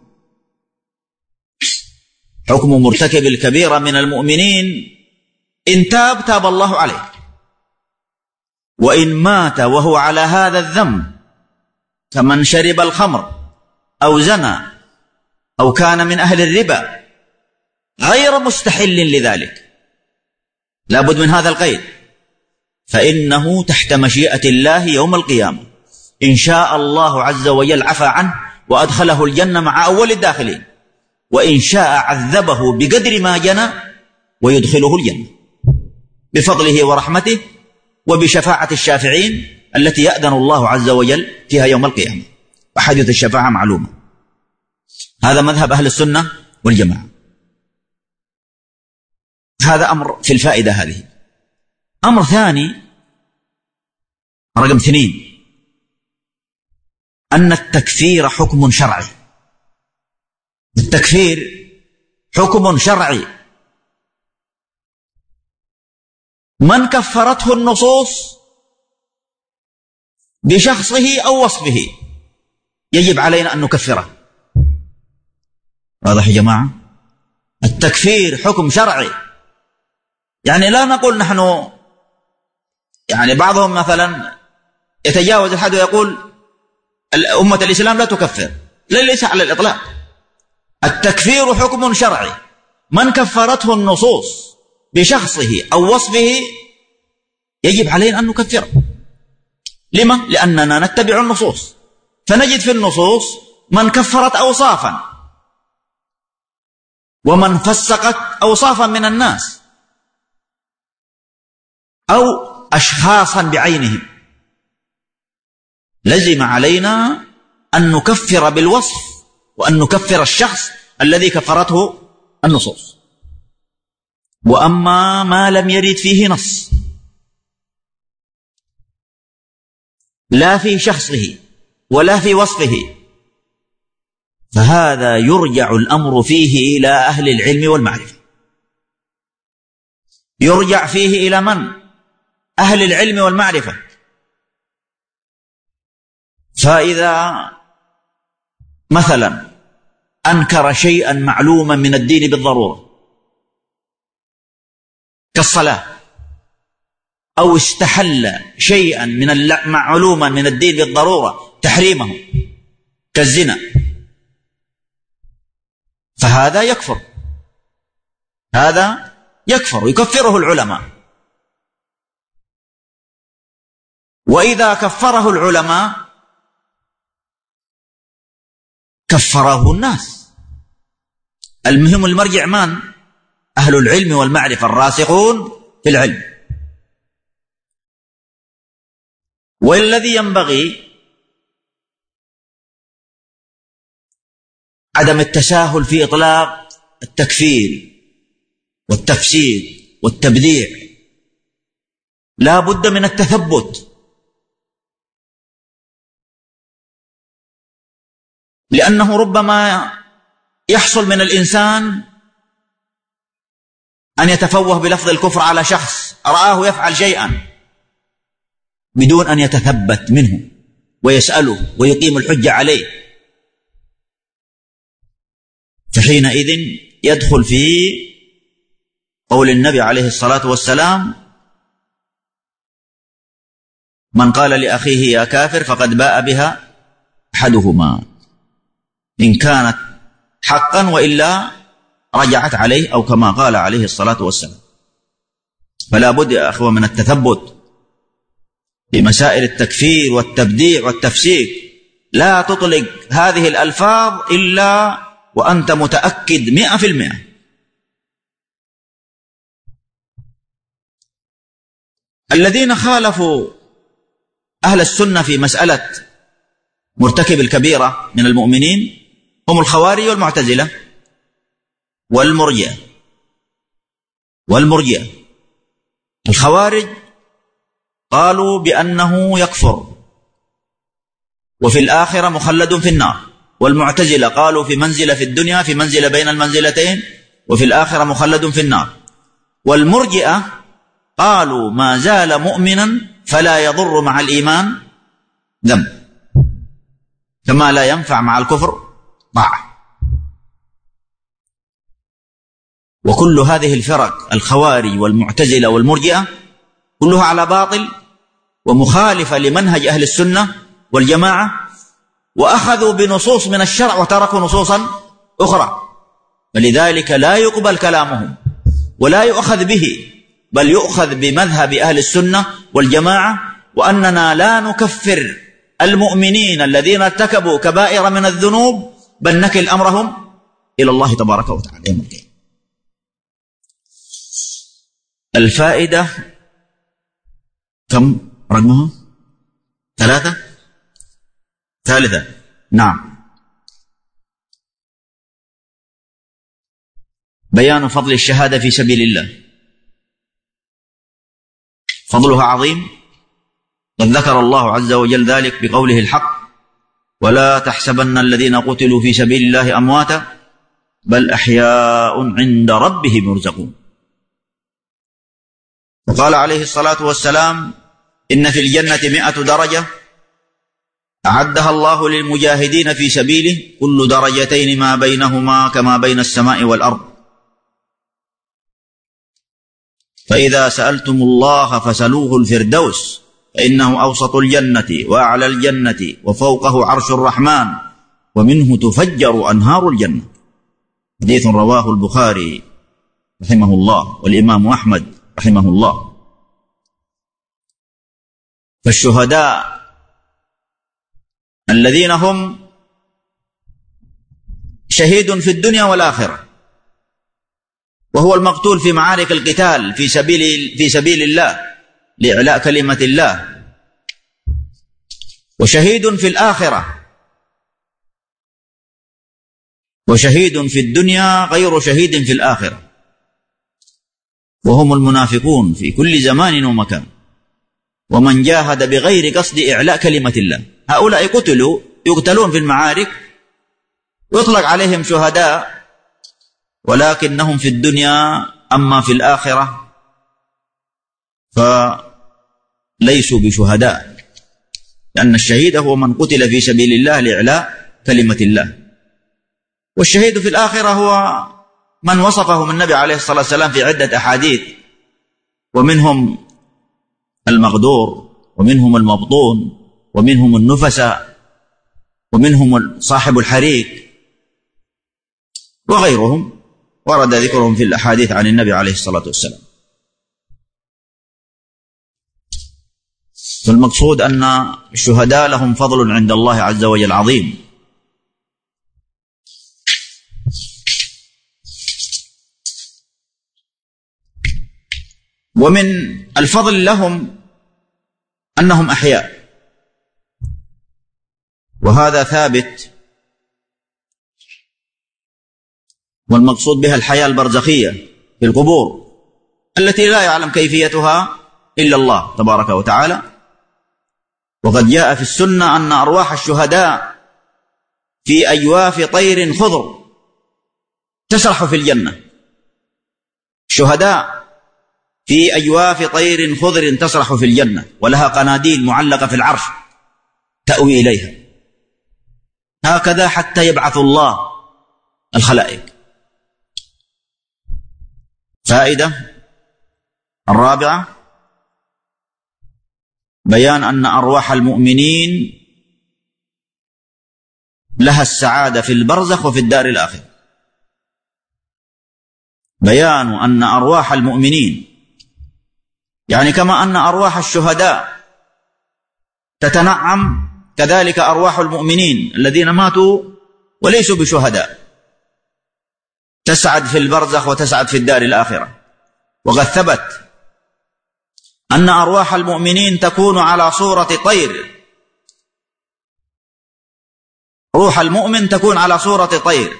حكم مرتكب الكبيرة من المؤمنين: إن تاب تاب الله عليه، وإن مات وهو على هذا الذنب كمن شرب الخمر أو زنى أو كان من أهل الربا غير مستحل لذلك، لابد من هذا القيد، فإنه تحت مشيئة الله يوم القيامة، إن شاء الله عز وجل عفى عنه وأدخله الجنة مع أول الداخلين، وإن شاء عذبه بقدر ما جنى ويدخله الجنة بفضله ورحمته وبشفاعة الشافعين التي يأذن الله عز وجل فيها يوم القيامة، وحديث الشفاعة معلومة. هذا مذهب أهل السنة والجماعة. هذا أمر في الفائدة هذه. أمر ثاني رقم 2: أن التكفير حكم شرعي. التكفير حكم شرعي، من كفرته النصوص بشخصه أو وصفه يجب علينا أن نكفره. واضح يا جماعة؟ التكفير حكم شرعي، لا نقول نحن بعضهم مثلا يتجاوز الحد ويقول أمة الإسلام لا تكفر، ليس على الإطلاق. التكفير حكم شرعي، من كفرته النصوص بشخصه أو وصفه يجب علينا أن نكفره. لما؟ لأننا نتبع النصوص، فنجد في النصوص من كفرت أوصافا ومن فسقت أوصافا من الناس أو أشخاصا بعينهم، لزم علينا أن نكفر بالوصف وأن نكفر الشخص الذي كفرته النصوص. وأما ما لم يرد فيه نص لا في شخصه ولا في وصفه، فهذا يرجع الأمر فيه إلى أهل العلم والمعرفة. يرجع فيه إلى من؟ أهل العلم والمعرفة. فإذا مثلا أنكر شيئا معلوما من الدين بالضرورة كالصلاة، أو استحل شيئا معلوما من الدين بالضرورة تحريمه، كالزنا، فهذا يكفر، هذا يكفر يكفره العلماء. وإذا كفره العلماء كفره الناس. المهم المرجع من؟ أهل العلم والمعرفة الراسخون في العلم. والذي ينبغي عدم التساهل في إطلاق التكفير والتفسيق والتبديع، لا بد من التثبت، لأنه ربما يحصل من الإنسان أن يتفوه بلفظ الكفر على شخص رآه يفعل شيئا بدون أن يتثبت منه ويسأله ويقيم الحجة عليه، فحينئذ يدخل في قول النبي عليه الصلاة والسلام: من قال لأخيه يا كافر فقد باء بها أحدهما، إن كانت حقا وإلا رجعت عليه، أو كما قال عليه الصلاة والسلام. فلا بد يا أخوة من التثبت في مسائل التكفير والتبديع والتفسيق. لا تطلق هذه الألفاظ إلا وأنت متأكد 100%. الذين خالفوا أهل السنة في مسألة مرتكب الكبيرة من المؤمنين هم الخوارج والمعتزلة والمرجئة. الخوارج قالوا بأنه يكفر وفي الآخرة مخلد في النار، والمعتزلة قالوا في منزلة في الدنيا، في منزلة بين المنزلتين، وفي الآخرة مخلد في النار. والمرجئة قالوا ما زال مؤمنا فلا يضر مع الإيمان ذنب، كما لا ينفع مع الكفر طاعة. وكل هذه الفرق الخوارج والمعتزلة والمرجئة كلها على باطل ومخالفة لمنهج أهل السنة والجماعة، وأخذوا بنصوص من الشرع وتركوا نصوصا أخرى، فلذلك لا يقبل كلامهم ولا يؤخذ به، بل يؤخذ بمذهب أهل السنة والجماعة، وأننا لا نكفر المؤمنين الذين ارتكبوا كبائر من الذنوب، بل نكل أمرهم إلى الله تبارك وتعالى يوم القيامة. الفائدة كم رقمها؟ 3. ثالثة. نعم. بيان فضل الشهادة في سبيل الله. فضلها عظيم، قد ذكر الله عز وجل ذلك بقوله الحق: ولا تحسبن الذين قتلوا في سبيل الله أمواتا بل أحياء عند ربهم يرزقون. وقال عليه الصلاة والسلام: إن في الجنة 100 درجة أعدها الله للمجاهدين في سبيله، كل درجتين ما بينهما كما بين السماء والأرض. فإذا سألتم الله فسألوه الفردوس، فإنه أوسط الجنة وأعلى الجنة وفوقه عرش الرحمن ومنه تفجر أنهار الجنة. حديث رواه البخاري رحمه الله والإمام أحمد رحمه الله. فالشهداء الذين هم شهيد في الدنيا والآخرة، وهو المقتول في معارك القتال في سبيل الله لإعلاء كلمة الله، وشهيد في الآخرة، وشهيد في الدنيا غير شهيد في الآخرة، وهم المنافقون في كل زمان ومكان، ومن جاهد بغير قصد إعلاء كلمة الله. هؤلاء يقتلون في المعارك ويطلق عليهم شهداء، ولكنهم في الدنيا أما في الآخرة فليسوا بشهداء، لأن الشهيد هو من قتل في سبيل الله لإعلاء كلمة الله. والشهيد في الآخرة هو من وصفهم النبي عليه الصلاة والسلام في عدة أحاديث، ومنهم المغدور، ومنهم المبطون، ومنهم النفساء، ومنهم صاحب الحريق وغيرهم ورد ذكرهم في الأحاديث عن النبي عليه الصلاة والسلام. فالمقصود أن الشهداء لهم فضل عند الله عز وجل عظيم. ومن الفضل لهم أنهم أحياء، وهذا ثابت، والمقصود بها الحياة البرزخية في القبور التي لا يعلم كيفيتها إلا الله تبارك وتعالى. وقد جاء في السنة أن أرواح الشهداء في أجواف طير خضر تسرح في الجنة. الشهداء في أجواف طير خضر تسرح في الجنة، ولها قناديل معلقة في العرش تأوي إليها، هكذا حتى يبعث الله الخلائق. فائدة الرابعة: بيان أن أرواح المؤمنين لها السعادة في البرزخ وفي الدار الآخرة. بيان أن أرواح المؤمنين، يعني كما أن أرواح الشهداء تتنعم، كذلك أرواح المؤمنين الذين ماتوا وليسوا بشهداء تسعد في البرزخ وتسعد في الدار الآخرة. وقد ثبت أن أرواح المؤمنين تكون على صورة طير، روح المؤمن تكون على صورة طير.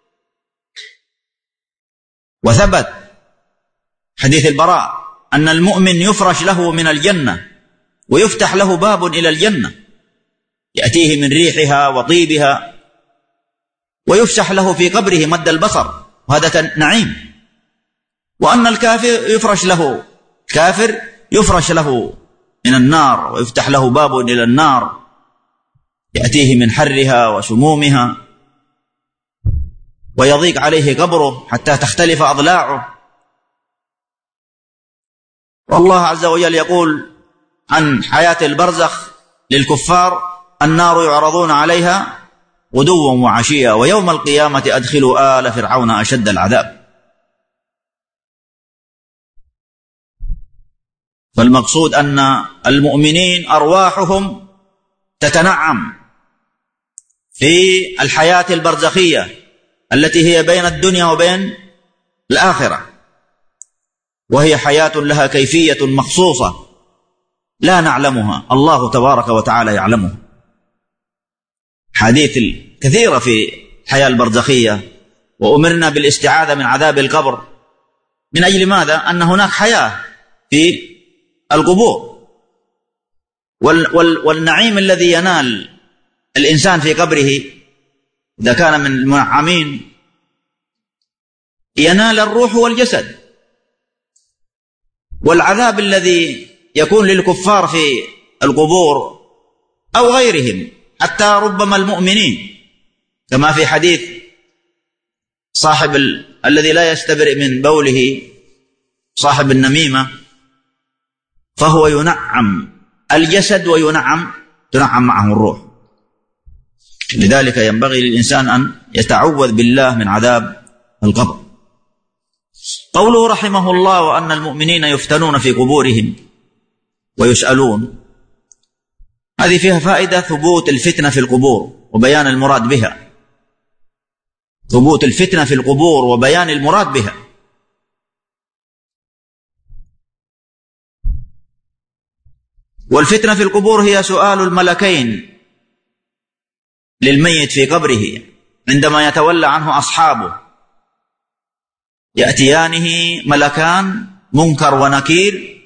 وثبت حديث البراء أن المؤمن يفرش له من الجنة ويفتح له باب إلى الجنة يأتيه من ريحها وطيبها، ويفسح له في قبره مد البصر، وهذا نعيم. وأن الكافر يفرش له من النار ويفتح له باب إلى النار يأتيه من حرها وسمومها، ويضيق عليه قبره حتى تختلف أضلاعه. والله عز وجل يقول عن حياة البرزخ للكفار: النار يعرضون عليها غدوا وعشيا ويوم القيامة أدخلوا آل فرعون أشد العذاب. فالمقصود أن المؤمنين أرواحهم تتنعم في الحياة البرزخية التي هي بين الدنيا وبين الآخرة، وهي حياة لها كيفية مخصوصة لا نعلمها، الله تبارك وتعالى يعلمها. حديث كثيرة في الحياة البرزخية، وأمرنا بالاستعاذة من عذاب القبر. من أجل ماذا؟ أن هناك حياة في القبور، والنعيم الذي ينال الإنسان في قبره إذا كان من المنعمين ينال الروح والجسد. والعذاب الذي يكون للكفار في القبور أو غيرهم، حتى ربما المؤمنين، كما في حديث صاحب الذي لا يستبرئ من بوله صاحب النميمة، فهو ينعم الجسد تنعم معه الروح. لذلك ينبغي للإنسان أن يتعوذ بالله من عذاب القبر. قوله رحمه الله: وأن المؤمنين يفتنون في قبورهم ويسألون، هذه فيها فائدة ثبوت الفتنة في القبور وبيان المراد بها. ثبوت الفتنة في القبور وبيان المراد بها. والفتنة في القبور هي سؤال الملكين للميت في قبره عندما يتولى عنه أصحابه، يأتيانه ملكان منكر ونكير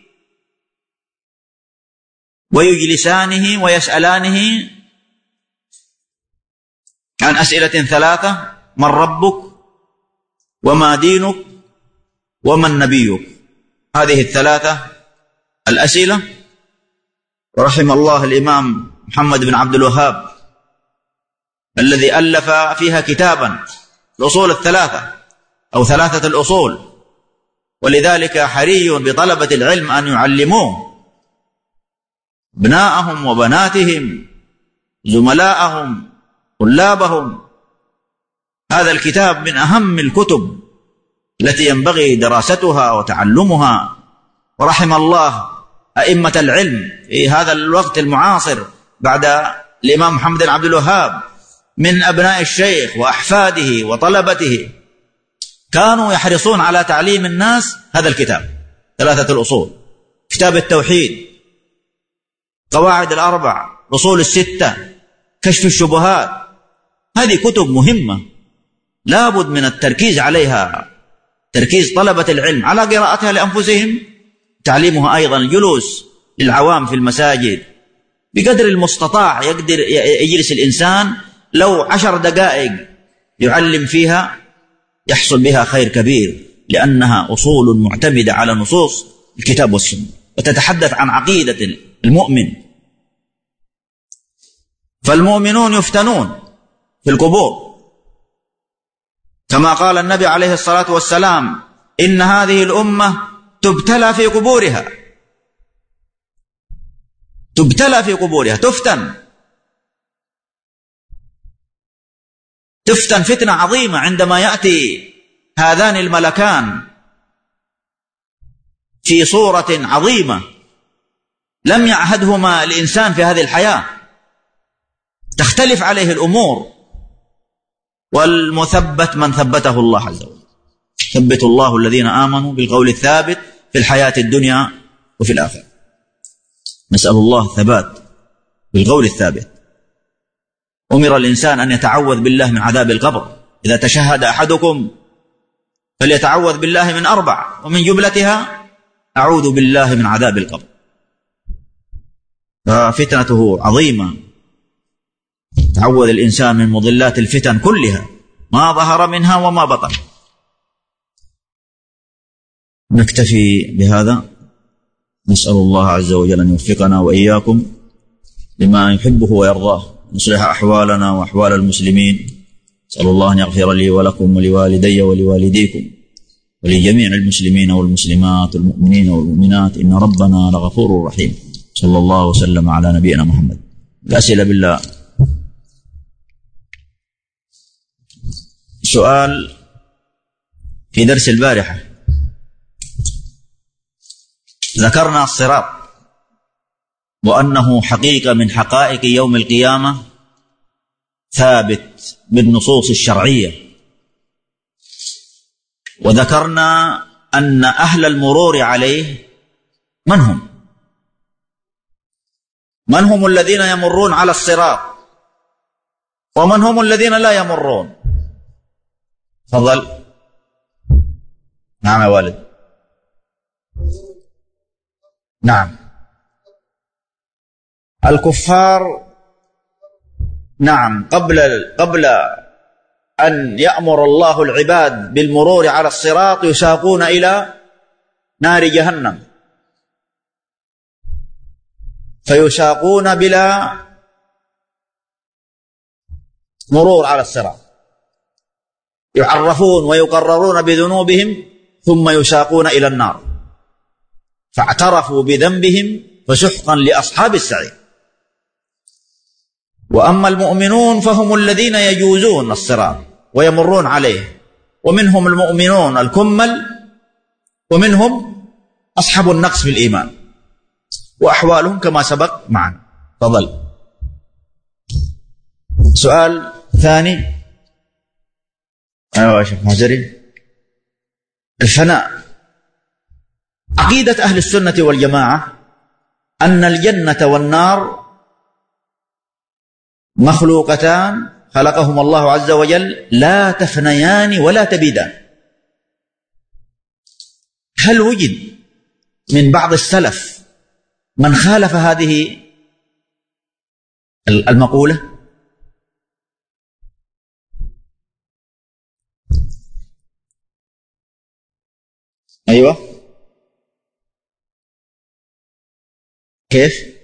ويجلسانه ويسألانه عن أسئلة ثلاثة: من ربك، وما دينك، ومن نبيك. هذه الثلاثة الأسئلة. ورحم الله الإمام محمد بن عبد الوهاب الذي ألف فيها كتابا الأصول الثلاثة أو ثلاثة الأصول، ولذلك حري بطلبة العلم أن يعلموه ابناءهم وبناتهم، زملاءهم طلابهم. هذا الكتاب من أهم الكتب التي ينبغي دراستها وتعلمها، ورحم الله أئمة العلم في هذا الوقت المعاصر بعد الإمام محمد بن عبد الوهاب من أبناء الشيخ وأحفاده وطلبته كانوا يحرصون على تعليم الناس هذا الكتاب، 3 الأصول، كتاب التوحيد، قواعد الأربع، أصول 6، كشف الشبهات. هذه كتب مهمة لابد من التركيز عليها، تركيز طلبة العلم على قراءتها لأنفسهم، تعليمها أيضا، الجلوس للعوام في المساجد بقدر المستطاع. يقدر يجلس الإنسان لو 10 دقائق يعلم فيها يحصل بها خير كبير، لأنها أصول معتمدة على نصوص الكتاب والسنة، وتتحدث عن عقيدة المؤمن. فالمؤمنون يفتنون في القبور، كما قال النبي عليه الصلاة والسلام: إن هذه الأمة تبتلى في قبورها، تبتلى في قبورها، تفتن فتنة عظيمة عندما يأتي هذان الملكان في صورة عظيمة لم يعهدهما الإنسان في هذه الحياة، تختلف عليه الأمور. والمثبت من ثبته الله عز وجل، ثبت الله الذين آمنوا بالقول الثابت في الحياة الدنيا وفي الآخرة. نسأل الله ثبات بالقول الثابت. أمر الإنسان أن يتعوذ بالله من عذاب القبر، إذا تشهد أحدكم فليتعوذ بالله من 4، ومن جملتها أعوذ بالله من عذاب القبر. ففتنته عظيمة، تعوذ الإنسان من مضلات الفتن كلها ما ظهر منها وما بطن. نكتفي بهذا، نسأل الله عز وجل أن يوفقنا وإياكم لما يحبه ويرضاه، نصلح أحوالنا وأحوال المسلمين. نسأل الله أن يغفر لي ولكم ولوالدي ولوالديكم ولجميع المسلمين والمسلمات والمؤمنين والمؤمنات، إن ربنا لغفور رحيم. صلى الله وسلم على نبينا محمد. الأسئلة بالله. سؤال في درس البارحة ذكرنا الصراط وأنه حقيقة من حقائق يوم القيامة ثابت بالنصوص الشرعية، وذكرنا أن أهل المرور عليه من هم الذين يمرون على الصراط، ومن هم الذين لا يمرون. تفضل. نعم يا والد. نعم الكفار، نعم قبل أن يأمر الله العباد بالمرور على الصراط يساقون إلى نار جهنم، فيساقون بلا مرور على الصراط، يعرفون ويقررون بذنوبهم ثم يساقون إلى النار، فاعترفوا بذنبهم فسحقا لأصحاب السعير. وأما المؤمنون فهم الذين يجوزون الصراط ويمرون عليه، ومنهم المؤمنون الكمل، ومنهم أصحاب النقص في الإيمان، وأحوالهم كما سبق معنا. تفضل. سؤال ثاني. أيوة يا شيخ مهجري. الفناء. عقيدة أهل السنة والجماعة أن الجنة والنار مخلوقتان خلقهما الله عز وجل لا تفنيان ولا تبيدان. هل وجد من بعض السلف من خالف هذه المقولة؟ أيوة. كيف؟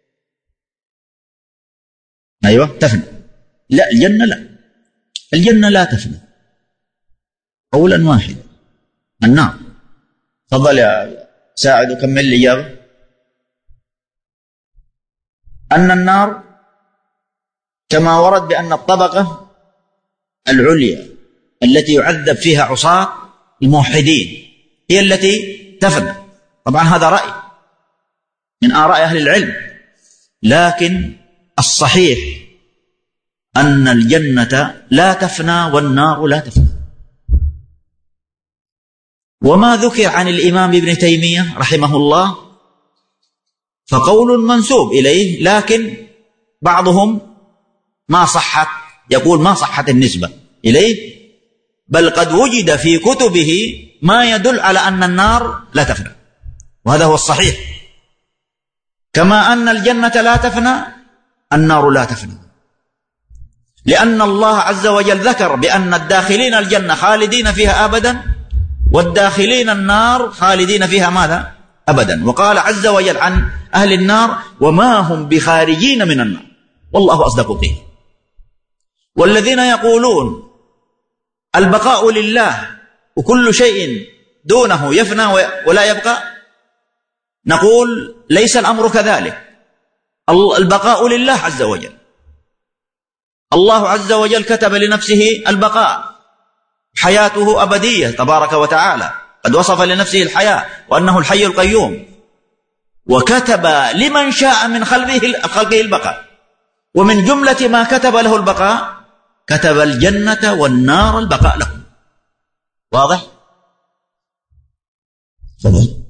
أيوة تفنى. لا الجنة لا، الجنة لا تفنى قولا واحد. النار. تفضل يا ساعد وكمل الإجابة. أن النار كما ورد بأن الطبقة العليا التي يعذب فيها عصاة الموحدين هي التي تفنى. طبعا هذا رأي من آراء أهل العلم، لكن الصحيح أن الجنة لا تفنى والنار لا تفنى. وما ذكر عن الإمام ابن تيمية رحمه الله فقول منسوب إليه، لكن بعضهم ما صحت، يقول ما صحت النسبة إليه، بل قد وجد في كتبه ما يدل على أن النار لا تفنى، وهذا هو الصحيح. كما أن الجنة لا تفنى النار لا تفنى، لأن الله عز وجل ذكر بأن الداخلين الجنة خالدين فيها أبدا، والداخلين النار خالدين فيها ماذا؟ أبدا. وقال عز وجل عن أهل النار وما هم بخارجين من النار والله أصدق قيلا. والذين يقولون البقاء لله وكل شيء دونه يفنى ولا يبقى، نقول ليس الأمر كذلك. البقاء لله عز وجل، الله عز وجل كتب لنفسه البقاء، حياته أبدية تبارك وتعالى، قد وصف لنفسه الحياة وأنه الحي القيوم، وكتب لمن شاء من خلقه البقاء، ومن جملة ما كتب له البقاء كتب الجنة والنار البقاء لهم. واضح؟ تفضل.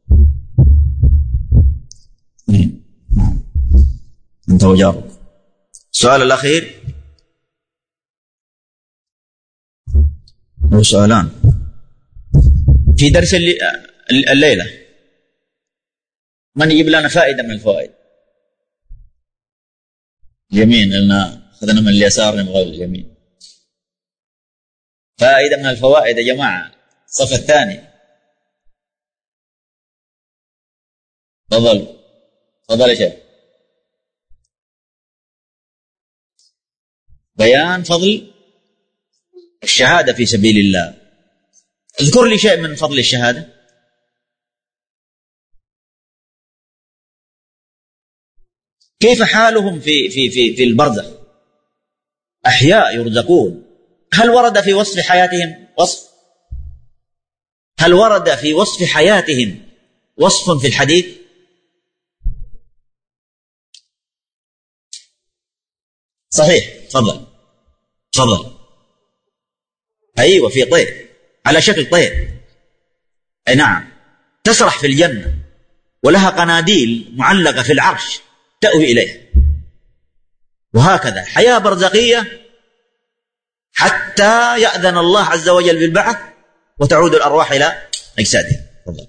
انت وجارك. السؤال الأخير هو سؤالان في درس الليلة، من يجيب لنا فائدة من الفوائد؟ اليمين، لأننا أخذنا من اليسار نبغى اليمين. فائدة من الفوائد يا جماعة، الصف الثاني. تفضل تفضل يا شيخ. بيان فضل الشهادة في سبيل الله. اذكر لي شيء من فضل الشهادة. كيف حالهم في البرزخ؟ أحياء يرزقون. هل ورد في وصف حياتهم وصف؟ هل ورد في وصف حياتهم وصف في الحديث؟ صحيح. تفضل تفضل. أيوة، في طير على شكل طير، أي نعم، تسرح في الجنة ولها قناديل معلقة في العرش تأوي إليها. وهكذا حياة برزخية حتى يأذن الله عز وجل بالبعث وتعود الأرواح إلى أجسادها. تفضل.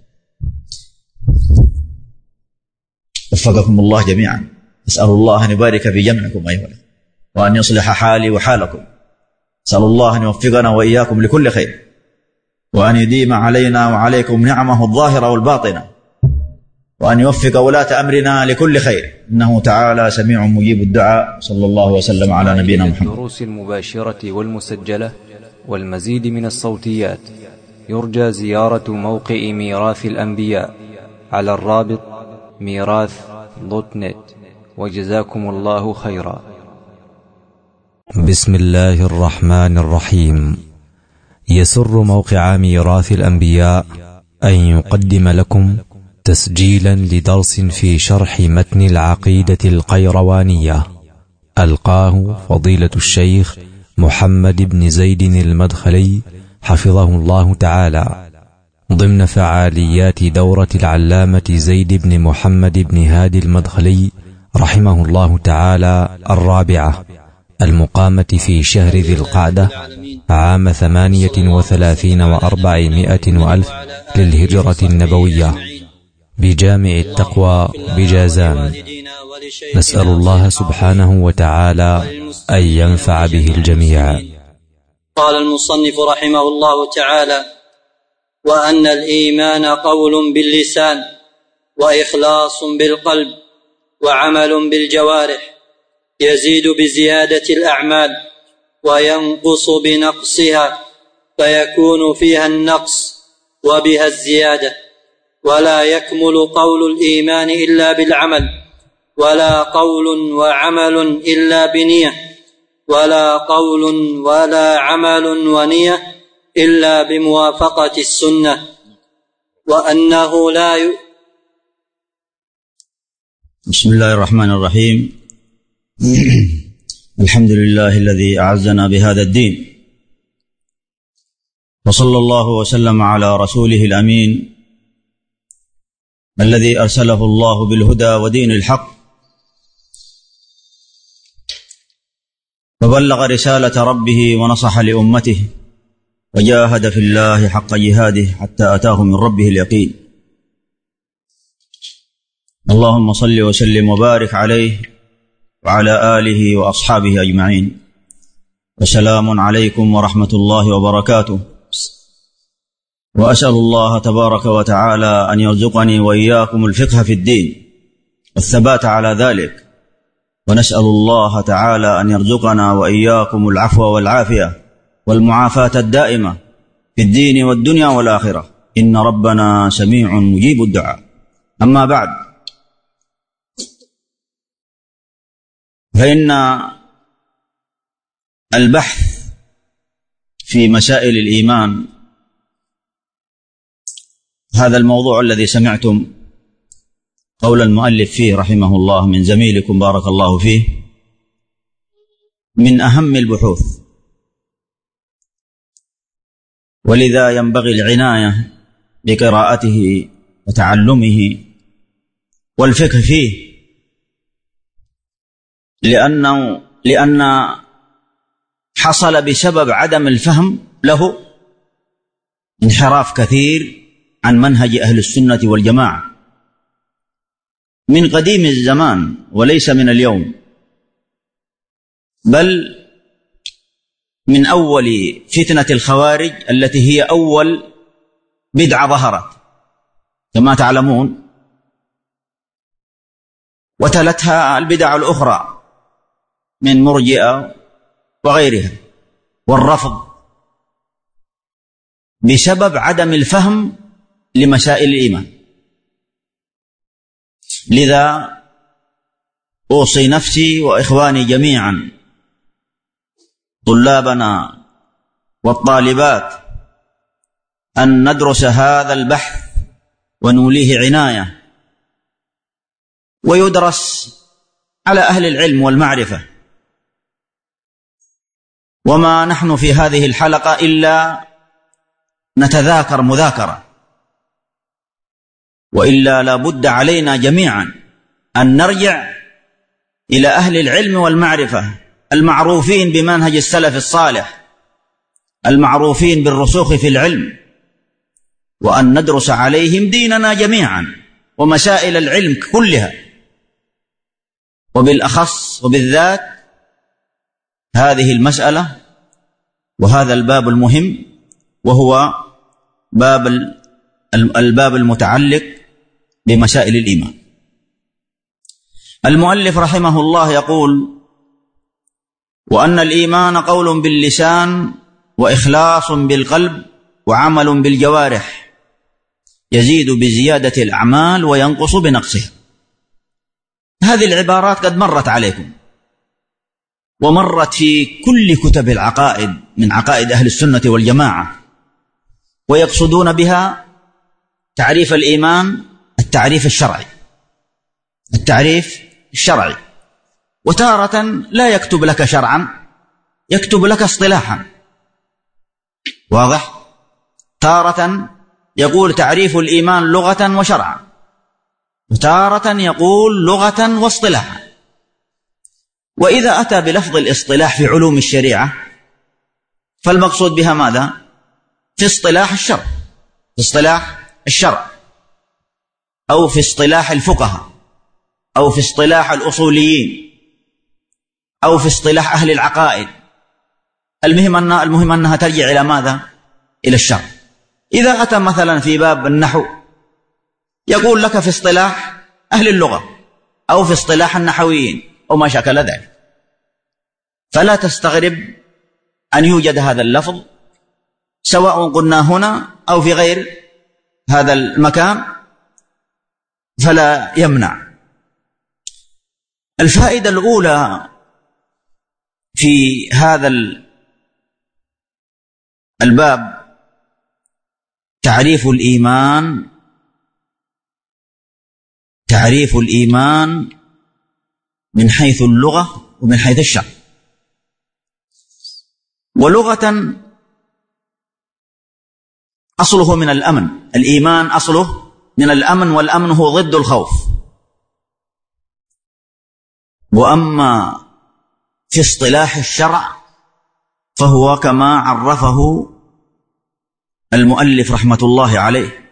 وفقكم الله جميعا. أسأل الله أن يبارك في جمعكم أيها الأخوة، وأن يصلح حالي وحالكم. أسأل الله أن يوفقنا وإياكم لكل خير، وأن يديم علينا وعليكم نعمه الظاهرة والباطنة، وأن يوفق ولاة أمرنا لكل خير، إنه تعالى سميع مجيب الدعاء. صلى الله وسلم على نبينا محمد. الدروس المباشرة والمسجلة والمزيد من الصوتيات يرجى زيارة موقع ميراث الأنبياء على الرابط ميراث.net. وجزاكم الله خيرا. بسم الله الرحمن الرحيم. يسر موقع ميراث الأنبياء أن يقدم لكم تسجيلا لدرس في شرح متن العقيدة القيروانية، ألقاه فضيلة الشيخ محمد بن زيد المدخلي حفظه الله تعالى، ضمن فعاليات دورة العلامة زيد بن محمد بن هادي المدخلي رحمه الله تعالى 4، المقامة في شهر ذي القعدة عام 38 و400 وألف للهجرة النبوية بجامع التقوى بجازان. نسأل الله سبحانه وتعالى أن ينفع به الجميع. قال المصنف رحمه الله تعالى: وأن الإيمان قول باللسان، وإخلاص بالقلب، وعمل بالجوارح، يزيد بزيادة الأعمال وينقص بنقصها، فيكون فيها النقص وبها الزيادة، ولا يكمل قول الإيمان إلا بالعمل، ولا قول وعمل إلا بنية، ولا قول ولا عمل ونية إلا بموافقة السنة، وأنه لا بسم الله الرحمن الرحيم. الحمد لله الذي أعزنا بهذا الدين، وصلى الله وسلم على رسوله الأمين الذي أرسله الله بالهدى ودين الحق، وبلغ رسالة ربه ونصح لأمته، وجاهد في الله حق جهاده حتى أتاه من ربه اليقين. اللهم صل وسلم وبارك عليه وعلى آله وأصحابه أجمعين، وسلام عليكم ورحمة الله وبركاته. وأسأل الله تبارك وتعالى أن يرزقني وإياكم الفقه في الدين والثبات على ذلك، ونسأل الله تعالى أن يرزقنا وإياكم العفو والعافية والمعافاة الدائمة في الدين والدنيا والآخرة، إن ربنا سميع مجيب الدعاء. أما بعد، فإن البحث في مسائل الإيمان، هذا الموضوع الذي سمعتم قول المؤلف فيه رحمه الله من زميلكم بارك الله فيه، من أهم البحوث، ولذا ينبغي العناية بقراءته وتعلمه والفقه فيه، لأن حصل بسبب عدم الفهم له انحراف كثير عن منهج أهل السنة والجماعة من قديم الزمان، وليس من اليوم، بل من أول فتنة الخوارج التي هي أول بدعة ظهرت كما تعلمون، وتلتها البدع الأخرى من مرجئة وغيرها والرفض، بسبب عدم الفهم لمسائل الإيمان. لذا أوصي نفسي وإخواني جميعا، طلابنا والطالبات، أن ندرس هذا البحث ونوليه عناية، ويدرس على أهل العلم والمعرفة. وما نحن في هذه الحلقة إلا نتذاكر مذاكرة، وإلا لا بد علينا جميعا أن نرجع إلى أهل العلم والمعرفة المعروفين بمنهج السلف الصالح، المعروفين بالرسوخ في العلم، وأن ندرس عليهم ديننا جميعا ومسائل العلم كلها، وبالأخص وبالذات هذه المسألة وهذا الباب المهم، وهو الباب المتعلق بمسائل الإيمان. المؤلف رحمه الله يقول: وأن الإيمان قول باللسان وإخلاص بالقلب وعمل بالجوارح، يزيد بزيادة الأعمال وينقص بنقصها. هذه العبارات قد مرت عليكم، ومرت في كل كتب العقائد من عقائد أهل السنة والجماعة، ويقصدون بها تعريف الإيمان التعريف الشرعي، وتارة لا يكتب لك شرعا، يكتب لك اصطلاحا، واضح؟ تارة يقول تعريف الإيمان لغة وشرعا، وتارة يقول لغة واصطلاحا. وإذا أتى بلفظ الاصطلاح في علوم الشريعة فالمقصود بها ماذا؟ في اصطلاح الشرع، أو في اصطلاح الفقهاء، أو في اصطلاح الأصوليين، أو في اصطلاح أهل العقائد. المهم أنها ترجع إلى ماذا؟ إلى الشرع. إذا أتى مثلا في باب النحو يقول لك في اصطلاح أهل اللغة أو في اصطلاح النحويين أو ما شكل ذلك. فلا تستغرب أن يوجد هذا اللفظ سواء قلنا هنا أو في غير هذا المكان، فلا يمنع. الفائدة الأولى في هذا الباب تعريف الإيمان من حيث اللغة ومن حيث الشرع. ولغة أصله من الأمن، الإيمان أصله من الأمن، والأمن هو ضد الخوف. وأما في اصطلاح الشرع فهو كما عرفه المؤلف رحمة الله عليه: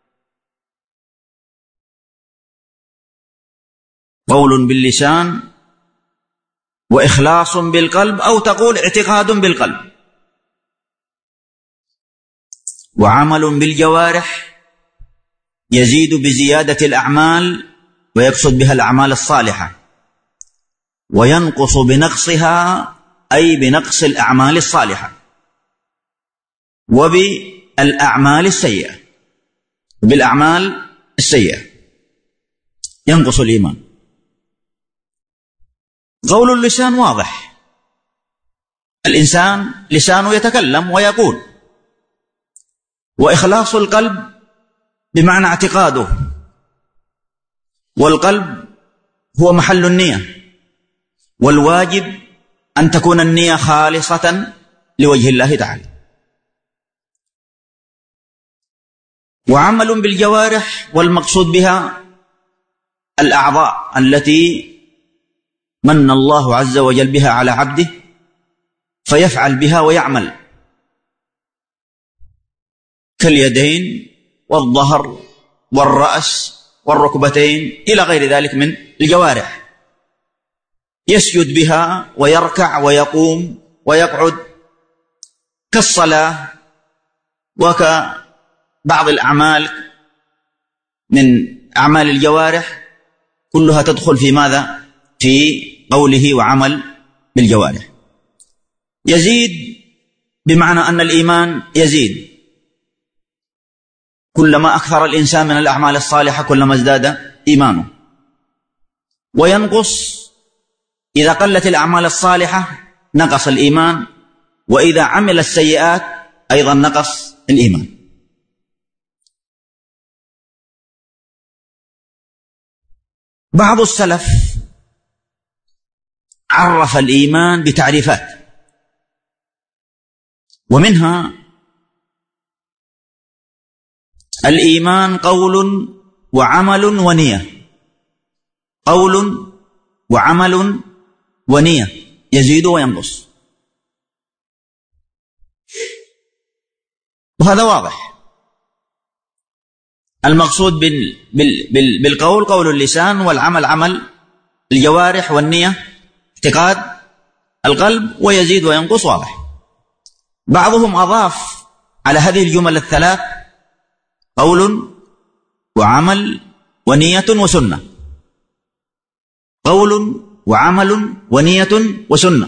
قول باللسان وإخلاص بالقلب، أو تقول اعتقاد بالقلب، وعمل بالجوارح يزيد بزيادة الأعمال ويقصد بها الأعمال الصالحة، وينقص بنقصها أي بنقص الأعمال الصالحة، وبالأعمال السيئة، بالأعمال السيئة ينقص الإيمان. قول اللسان واضح، الإنسان لسانه يتكلم ويقول. وإخلاص القلب بمعنى اعتقاده، والقلب هو محل النية، والواجب أن تكون النية خالصة لوجه الله تعالى. وعمل بالجوارح، والمقصود بها الأعضاء التي من الله عز وجل بها على عبده فيفعل بها ويعمل، كاليدين والظهر والرأس والركبتين إلى غير ذلك من الجوارح، يسجد بها ويركع ويقوم ويقعد، كالصلاة وكبعض الأعمال من أعمال الجوارح، كلها تدخل في ماذا؟ في قوله وعمل بالجوارح. يزيد بمعنى أن الإيمان يزيد، كلما أكثر الإنسان من الأعمال الصالحة كلما ازداد إيمانه. وينقص، إذا قلت الأعمال الصالحة نقص الإيمان، وإذا عمل السيئات أيضا نقص الإيمان. بعض السلف عرف الإيمان بتعريفات، ومنها: الإيمان قول وعمل ونية، قول وعمل ونية يزيد وينقص، وهذا واضح. المقصود بالقول قول اللسان، والعمل عمل الجوارح، والنية اعتقاد القلب، ويزيد وينقص، واضح. بعضهم أضاف على هذه الجمل الثلاث قول وعمل ونية وسنة، قول وعمل ونية وسنة،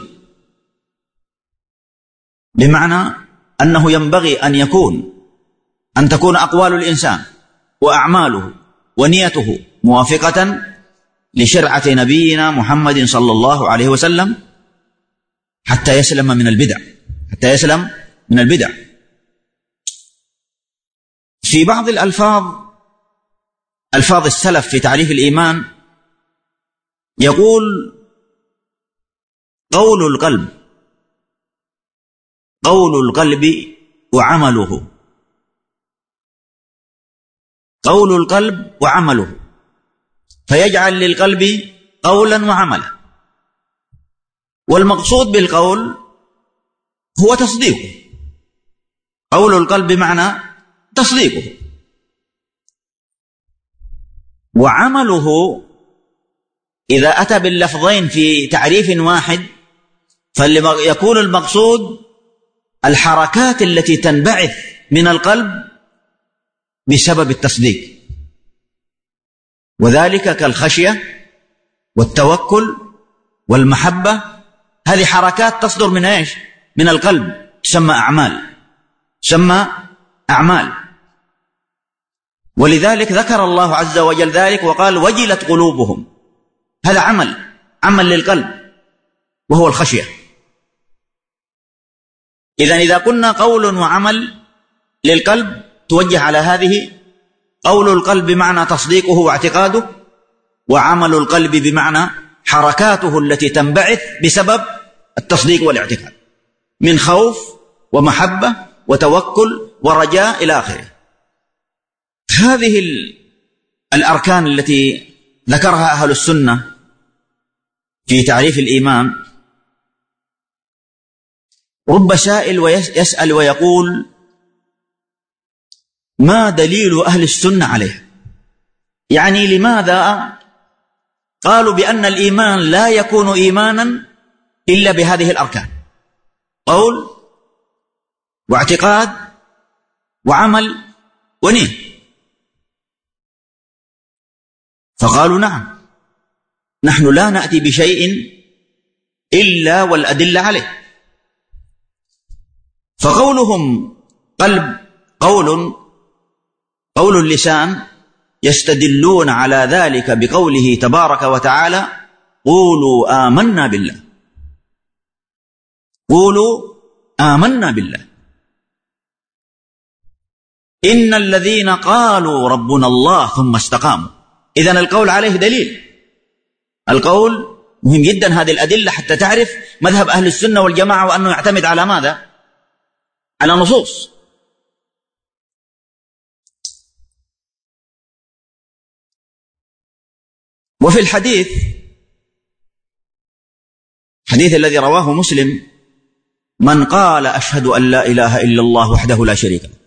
بمعنى أنه ينبغي أن تكون أقوال الإنسان وأعماله ونيته موافقة لشرعة نبينا محمد صلى الله عليه وسلم، حتى يسلم من البدع. في بعض ألفاظ السلف في تعريف الإيمان يقول: قول القلب وعمله، قول القلب وعمله، فيجعل للقلب قولا وعملا. والمقصود بالقول هو تصديقه، قول القلب بمعنى تصديقه، وعمله إذا أتى باللفظين في تعريف واحد فيكون المقصود الحركات التي تنبعث من القلب بسبب التصديق، وذلك كالخشية والتوكل والمحبة، هذه حركات تصدر من ايش؟ من القلب، تسمى أعمال. ولذلك ذكر الله عز وجل ذلك وقال: وجلت قلوبهم، هذا عمل عمل للقلب وهو الخشية. إذا قلنا قول وعمل للقلب توجه على هذه: قول القلب بمعنى تصديقه واعتقاده، وعمل القلب بمعنى حركاته التي تنبعث بسبب التصديق والاعتقاد من خوف ومحبة وتوكل ورجاء إلى آخره. هذه الأركان التي ذكرها أهل السنة في تعريف الإيمان. رب سائل ويسأل ويقول: ما دليل أهل السنة عليها؟ يعني لماذا قالوا بأن الإيمان لا يكون إيمانا إلا بهذه الأركان: قول واعتقاد وعمل ونية؟ فقالوا: نعم، نحن لا نأتي بشيء إلا والأدلة عليه. فقولهم قول اللسان يستدلون على ذلك بقوله تبارك وتعالى: قولوا آمنا بالله. قولوا آمنا بالله. إن الذين قالوا ربنا الله ثم استقاموا. إذن القول عليه دليل. القول مهم جدا، هذه الأدلة حتى تعرف مذهب أهل السنة والجماعة، وأنه يعتمد على ماذا؟ على نصوص. وفي الحديث الذي رواه مسلم: من قال أشهد أن لا إله إلا الله وحده لا شريك له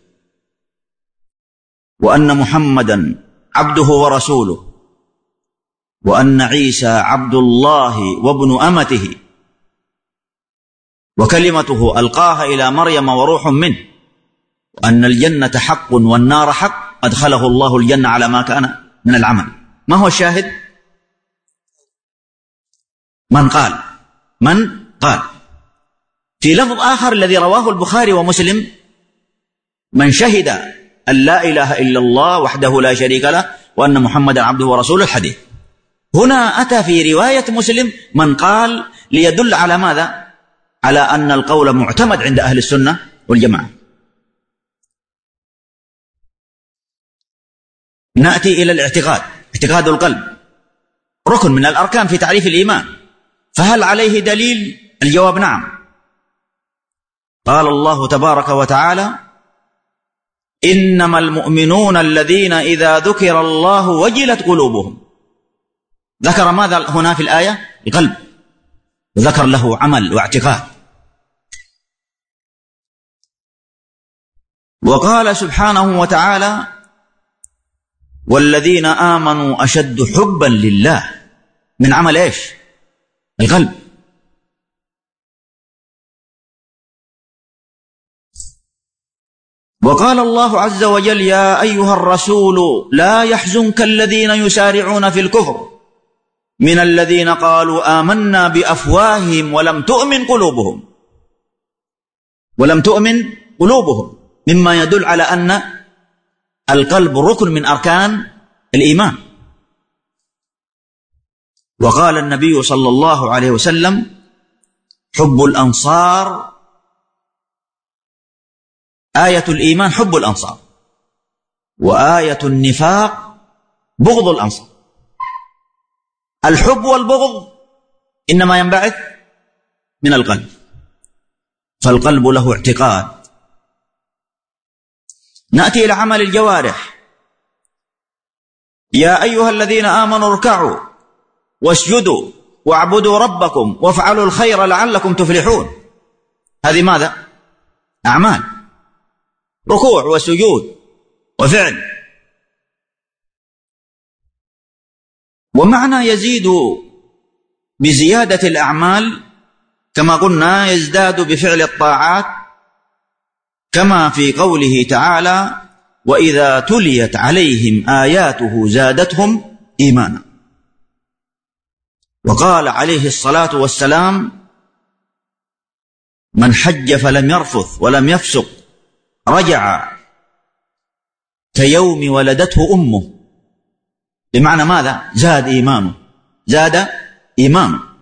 وأن محمدا عبده ورسوله وأن عيسى عبد الله وابن أمته وكلمته ألقاها إلى مريم وروح منه وأن الجنة حق والنار حق أدخله الله الجنة على ما كان من العمل. ما هو الشاهد؟ من قال. في لفظ آخر الذي رواه البخاري ومسلم: من شهد أن لا إله إلا الله وحده لا شريك له وأن محمدا عبده ورسوله. الحديث هنا أتى في رواية مسلم من قال، ليدل على ماذا؟ على أن القول معتمد عند أهل السنة والجماعة. نأتي إلى الاعتقاد. اعتقاد القلب ركن من الأركان في تعريف الإيمان، فهل عليه دليل؟ الجواب: نعم. قال الله تبارك وتعالى: إنما المؤمنون الذين إذا ذكر الله وجلت قلوبهم. ذكر ماذا هنا في الآية؟ القلب، وذكر له عمل واعتقاد. وقال سبحانه وتعالى: والذين آمنوا أشد حبا لله. من عمل إيش؟ القلب. وقال الله عز وجل: يا أيها الرسول لا يحزنك الذين يسارعون في الكفر من الذين قالوا آمنا بأفواههم ولم تؤمن قلوبهم، مما يدل على أن القلب ركن من أركان الإيمان. وقال النبي صلى الله عليه وسلم: حب الأنصار آية الإيمان، حب الأنصار، وآية النفاق بغض الأنصار. الحب والبغض إنما ينبعث من القلب، فالقلب له اعتقاد. نأتي إلى عمل الجوارح: يا أيها الذين آمنوا اركعوا واسجدوا واعبدوا ربكم وافعلوا الخير لعلكم تفلحون. هذه ماذا؟ أعمال، ركوع وسجود وفعل. ومعنى يزيد بزيادة الأعمال كما قلنا يزداد بفعل الطاعات، كما في قوله تعالى: وإذا تليت عليهم آياته زادتهم إيمانا. وقال عليه الصلاة والسلام: من حج فلم يرفث ولم يفسق رجع كيوم ولدته أمه. بمعنى ماذا؟ زاد إيمانه.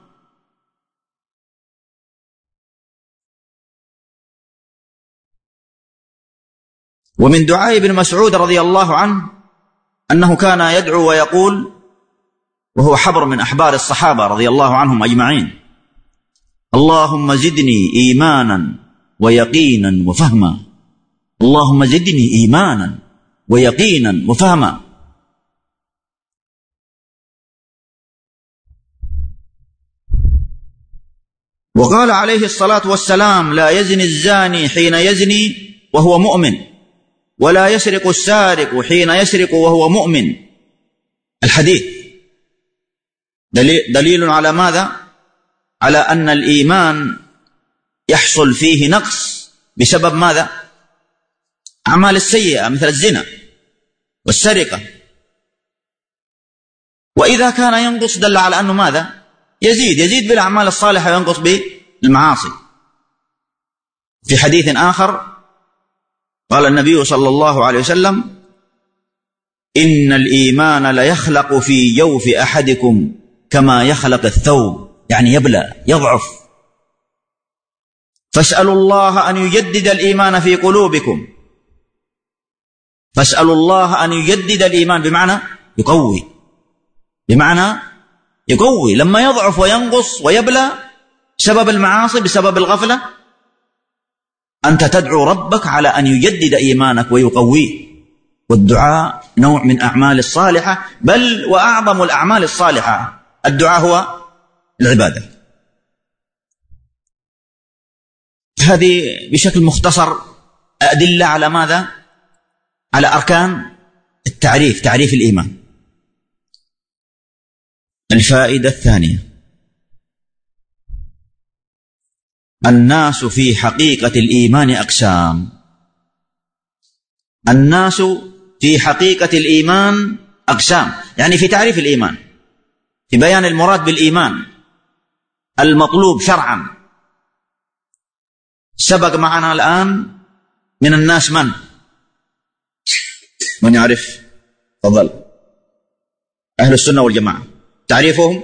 ومن دعاء ابن مسعود رضي الله عنه أنه كان يدعو ويقول، وهو حبر من أحبار الصحابة رضي الله عنهم أجمعين: اللهم زدني إيمانا ويقينا وفهما، اللهم زدني إيمانا ويقينا وفهما. وقال عليه الصلاة والسلام: لا يزني الزاني حين يزني وهو مؤمن، ولا يسرق السارق حين يسرق وهو مؤمن. الحديث دليل على ماذا؟ على أن الإيمان يحصل فيه نقص بسبب ماذا؟ أعمال السيئة مثل الزنا والسرقة. وإذا كان ينقص دل على أنه ماذا؟ يزيد بالأعمال الصالحة وينقص بالمعاصي. في حديث آخر قال النبي صلى الله عليه وسلم: إن الإيمان ليخلق في جوف أحدكم كما يخلق الثوب، يعني يبلى يضعف، فاسألوا الله أن يجدد الإيمان في قلوبكم. فاسألوا الله أن يجدد الإيمان بمعنى يقوي، بمعنى يقوي. لما يضعف وينقص ويبلى سبب المعاصي بسبب الغفلة، أنت تدعو ربك على أن يجدد إيمانك ويقويه. والدعاء نوع من أعمال الصالحة، بل وأعظم الأعمال الصالحة الدعاء هو العبادة. هذه بشكل مختصر أدلة على ماذا؟ على أركان التعريف، تعريف الإيمان. الفائدة الثانية: الناس في حقيقة الإيمان أقسام. الناس في حقيقة الإيمان أقسام، يعني في تعريف الإيمان، في بيان المراد بالإيمان المطلوب شرعا. سبق معنا الآن من الناس من يعرف؟ تفضل. أهل السنة والجماعة تعريفهم: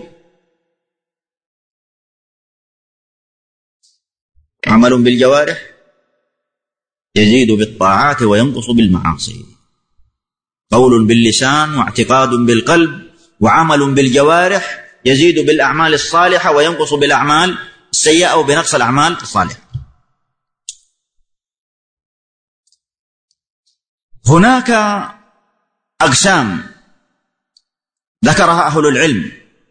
عمل بالجوارح يزيد بالطاعات وينقص بالمعاصي، قول باللسان واعتقاد بالقلب وعمل بالجوارح يزيد بالأعمال الصالحة وينقص بالأعمال السيئة وبنقص الأعمال الصالحة. هناك أقسام ذكرها أهل العلم.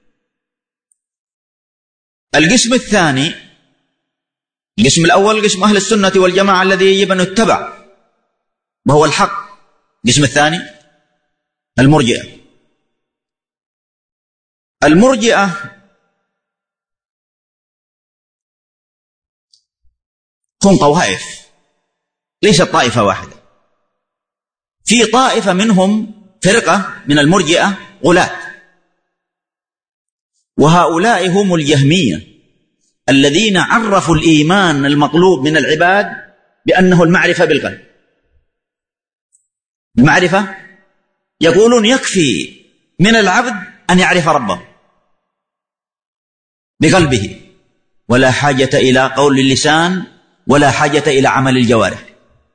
القسم الثاني، القسم الأول قسم أهل السنة والجماعة الذي يجب أن يتبع وهو الحق. القسم الثاني المرجئة. المرجئة هم طوائف، ليست طائفة واحدة. في طائفة منهم، فرقة من المرجئة غلاة، وهؤلاء هم الجهمية الذين عرفوا الإيمان المطلوب من العباد بأنه المعرفة بالقلب. المعرفة، يقولون يكفي من العبد أن يعرف ربه بقلبه، ولا حاجة إلى قول اللسان ولا حاجة إلى عمل الجوارح.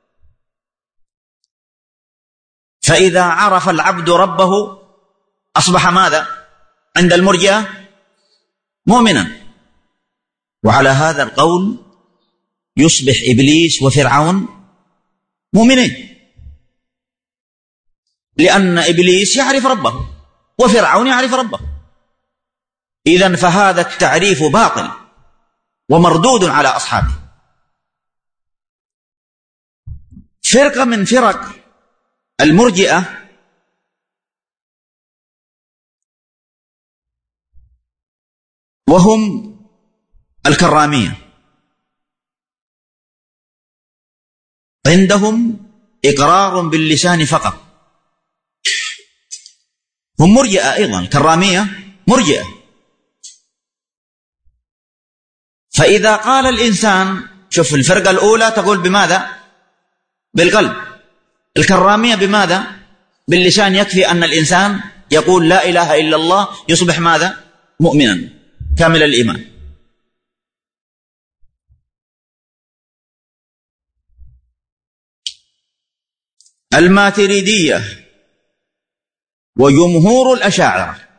فإذا عرف العبد ربه أصبح ماذا عند المرجئة؟ مؤمنا. وعلى هذا القول يصبح إبليس وفرعون مؤمنين، لأن إبليس يعرف ربه وفرعون يعرف ربه. إذن فهذا التعريف باطل ومردود على أصحابه. فرقة من فرق المرجئة وهم الكرامية، عندهم إقرار باللسان فقط. هم مرجئة أيضا، الكرامية مرجئة. فإذا قال الإنسان، شوف الفرقة الأولى تقول بماذا؟ بالقلب. الكرامية بماذا؟ باللسان. يكفي أن الإنسان يقول لا إله إلا الله يصبح ماذا؟ مؤمنا كامل الإيمان. الماتريدية وجمهور الأشاعرة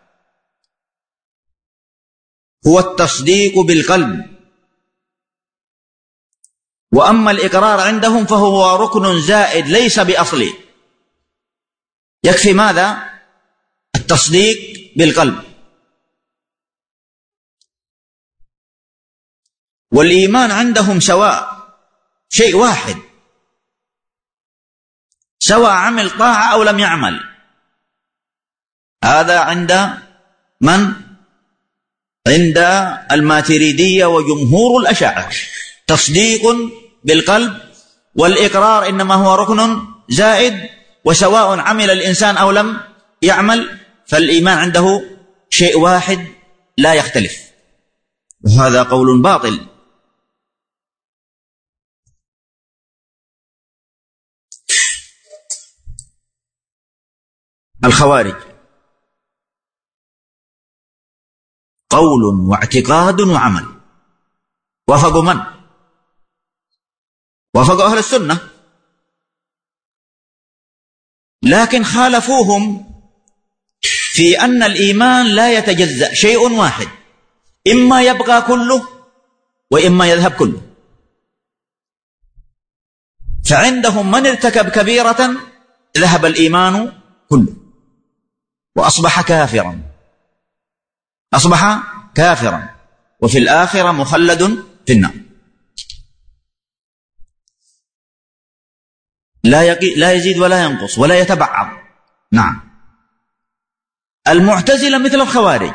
هو التصديق بالقلب، وأما الإقرار عندهم فهو ركن زائد ليس بأصلي. يكفي ماذا؟ التصديق بالقلب. والإيمان عندهم سواء، شيء واحد، سواء عمل طاعة أو لم يعمل. هذا عند من؟ عند الماتريدية وجمهور الأشاعرة. تصديق بالقلب، والإقرار إنما هو ركن زائد، وسواء عمل الإنسان أو لم يعمل، فالإيمان عنده شيء واحد لا يختلف. وهذا قول باطل. الخوارج قول واعتقاد وعمل. وافقوا من؟ وافقوا أهل السنة، لكن خالفوهم في أن الإيمان لا يتجزأ، شيء واحد، إما يبقى كله وإما يذهب كله. فعندهم من ارتكب كبيرة ذهب الإيمان كله وأصبح كافرا، أصبح كافرا، وفي الآخرة مخلد في النار، لا يزيد ولا ينقص ولا يتبعض. نعم. المعتزلة مثل الخوارج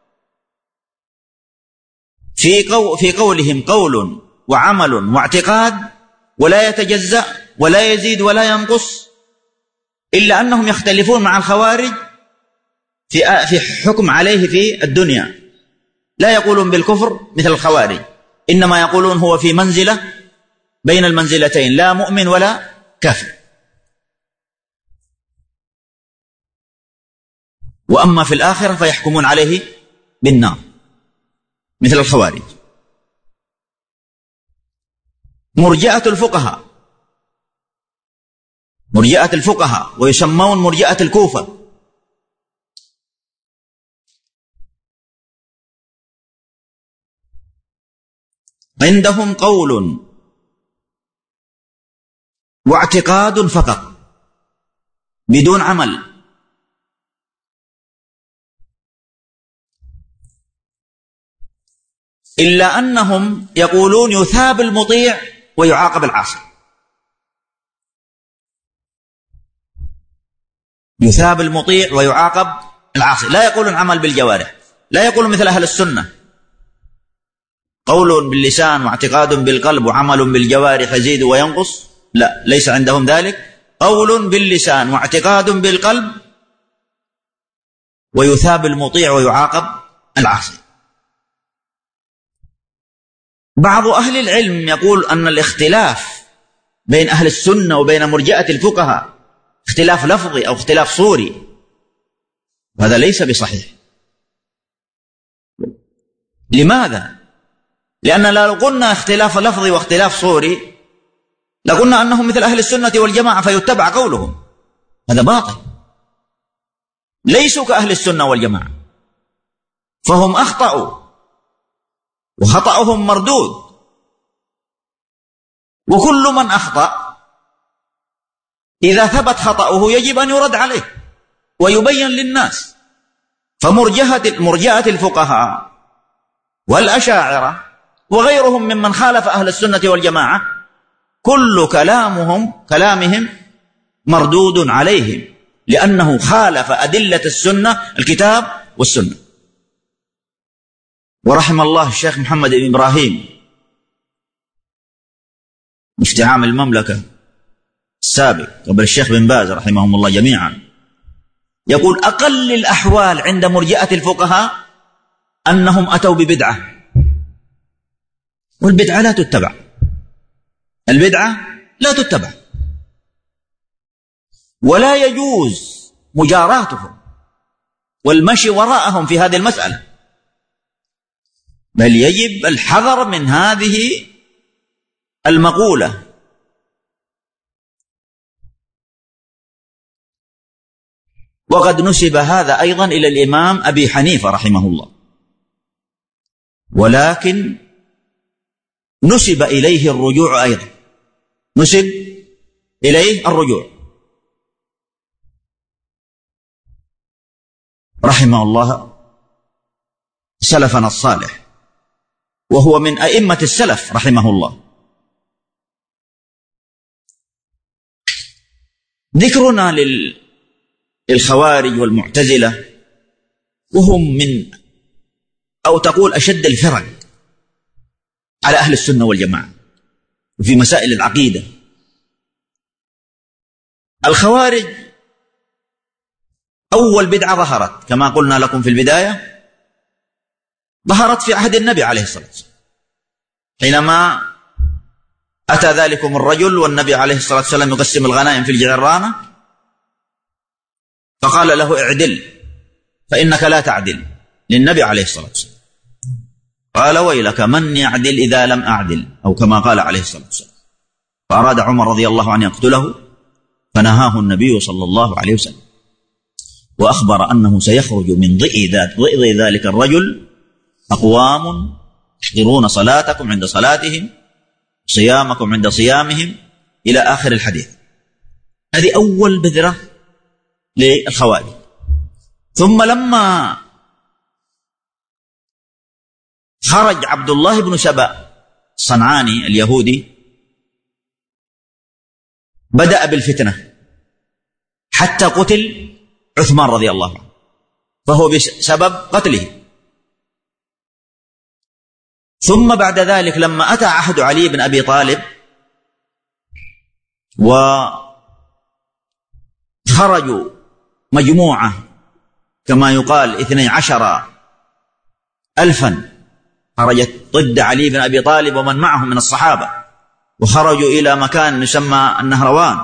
في قولهم قول وعمل واعتقاد ولا يتجزأ ولا يزيد ولا ينقص، إلا أنهم يختلفون مع الخوارج في حكم عليه في الدنيا. لا يقولون بالكفر مثل الخوارج، إنما يقولون هو في منزلة بين المنزلتين، لا مؤمن ولا كافر. وأما في الآخرة فيحكمون عليه بالنار مثل الخوارج. مرجئة الفقهاء ويسمون مرجئة الكوفة، عندهم قول واعتقاد فقط بدون عمل. إلا أنهم يقولون يثاب المطيع ويعاقب العاصي. يثاب المطيع ويعاقب العاصي. لا يقولون عمل بالجوارح، لا يقولون مثل أهل السنة قول باللسان واعتقاد بالقلب وعمل بالجوارح يزيد وينقص. لا، ليس عندهم ذلك. قول باللسان واعتقاد بالقلب ويثاب المطيع ويعاقب العاصي. بعض أهل العلم يقول أن الاختلاف بين أهل السنة وبين مرجئة الفقهاء اختلاف لفظي أو اختلاف صوري، هذا ليس بصحيح. لماذا؟ لأن لو قلنا اختلاف لفظي واختلاف صوري لقلنا أنهم مثل أهل السنة والجماعة فيتبع قولهم. هذا باطل، ليسوا كأهل السنة والجماعة، فهم أخطأوا وخطأهم مردود، وكل من أخطأ إذا ثبت خطأه يجب أن يرد عليه ويبين للناس. فمرجئة الفقهاء والأشاعرة وغيرهم ممن خالف أهل السنة والجماعة كل كلامهم مردود عليهم، لأنه خالف أدلة السنة، الكتاب والسنة. ورحم الله الشيخ محمد بن إبراهيم مفتي عام المملكة السابق قبل الشيخ بن باز رحمهم الله جميعا، يقول أقل الأحوال عند مرجئة الفقهاء أنهم أتوا ببدعة، والبدعة لا تتبع، البدعة لا تتبع، ولا يجوز مجاراتهم والمشي وراءهم في هذه المسألة، بل يجب الحذر من هذه المقولة. وقد نسب هذا أيضا إلى الإمام أبي حنيفة رحمه الله، ولكن نسب إليه الرجوع أيضا، نسب إليه الرجوع رحمه الله سلفنا الصالح، وهو من أئمة السلف رحمه الله. ذكرنا للخوارج والمعتزلة، وهم من أو تقول أشد الفرق على أهل السنة والجماعة في مسائل العقيدة. الخوارج أول بدعة ظهرت كما قلنا لكم في البداية، ظهرت في عهد النبي عليه الصلاة والسلام، حينما أتى ذلكم الرجل والنبي عليه الصلاة والسلام يقسم الغنائم في الجعرانة، فقال له اعدل فإنك لا تعدل، للنبي عليه الصلاة والسلام. قال ويلك من يعدل إذا لم أعدل، أو كما قال عليه الصلاة والسلام. فأراد عمر رضي الله عنه يقتله، فنهاه النبي صلى الله عليه وسلم، وأخبر أنه سيخرج من ضئ ذلك الرجل أقوام يحقرون صلاتكم عند صلاتهم، صيامكم عند صيامهم، إلى آخر الحديث. هذه أول بذرة للخوارج. ثم لما خرج عبد الله بن سبأ الصنعاني اليهودي، بدأ بالفتنة حتى قتل عثمان رضي الله عنه، فهو بسبب قتله. ثم بعد ذلك لما أتى عهد علي بن أبي طالب وخرجوا مجموعة كما يقال 12,000 خرجت ضد علي بن أبي طالب ومن معه من الصحابة، وخرجوا إلى مكان يسمى النهروان،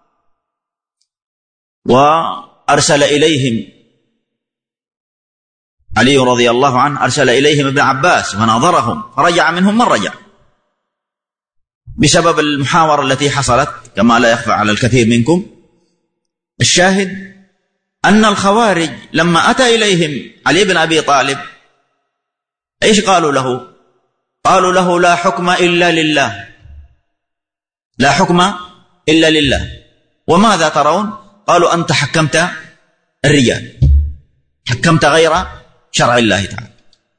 وأرسل إليهم علي رضي الله عنه، أرسل إليهم ابن عباس وناظرهم، فرجع منهم من رجع بسبب المحاورة التي حصلت كما لا يخفى على الكثير منكم. الشاهد أن الخوارج لما أتى إليهم علي بن أبي طالب إيش قالوا له؟ قالوا له لا حكم إلا لله، لا حكم إلا لله. وماذا ترون؟ قالوا أنت حكمت الرجال، حكمت غير شرع الله تعالى.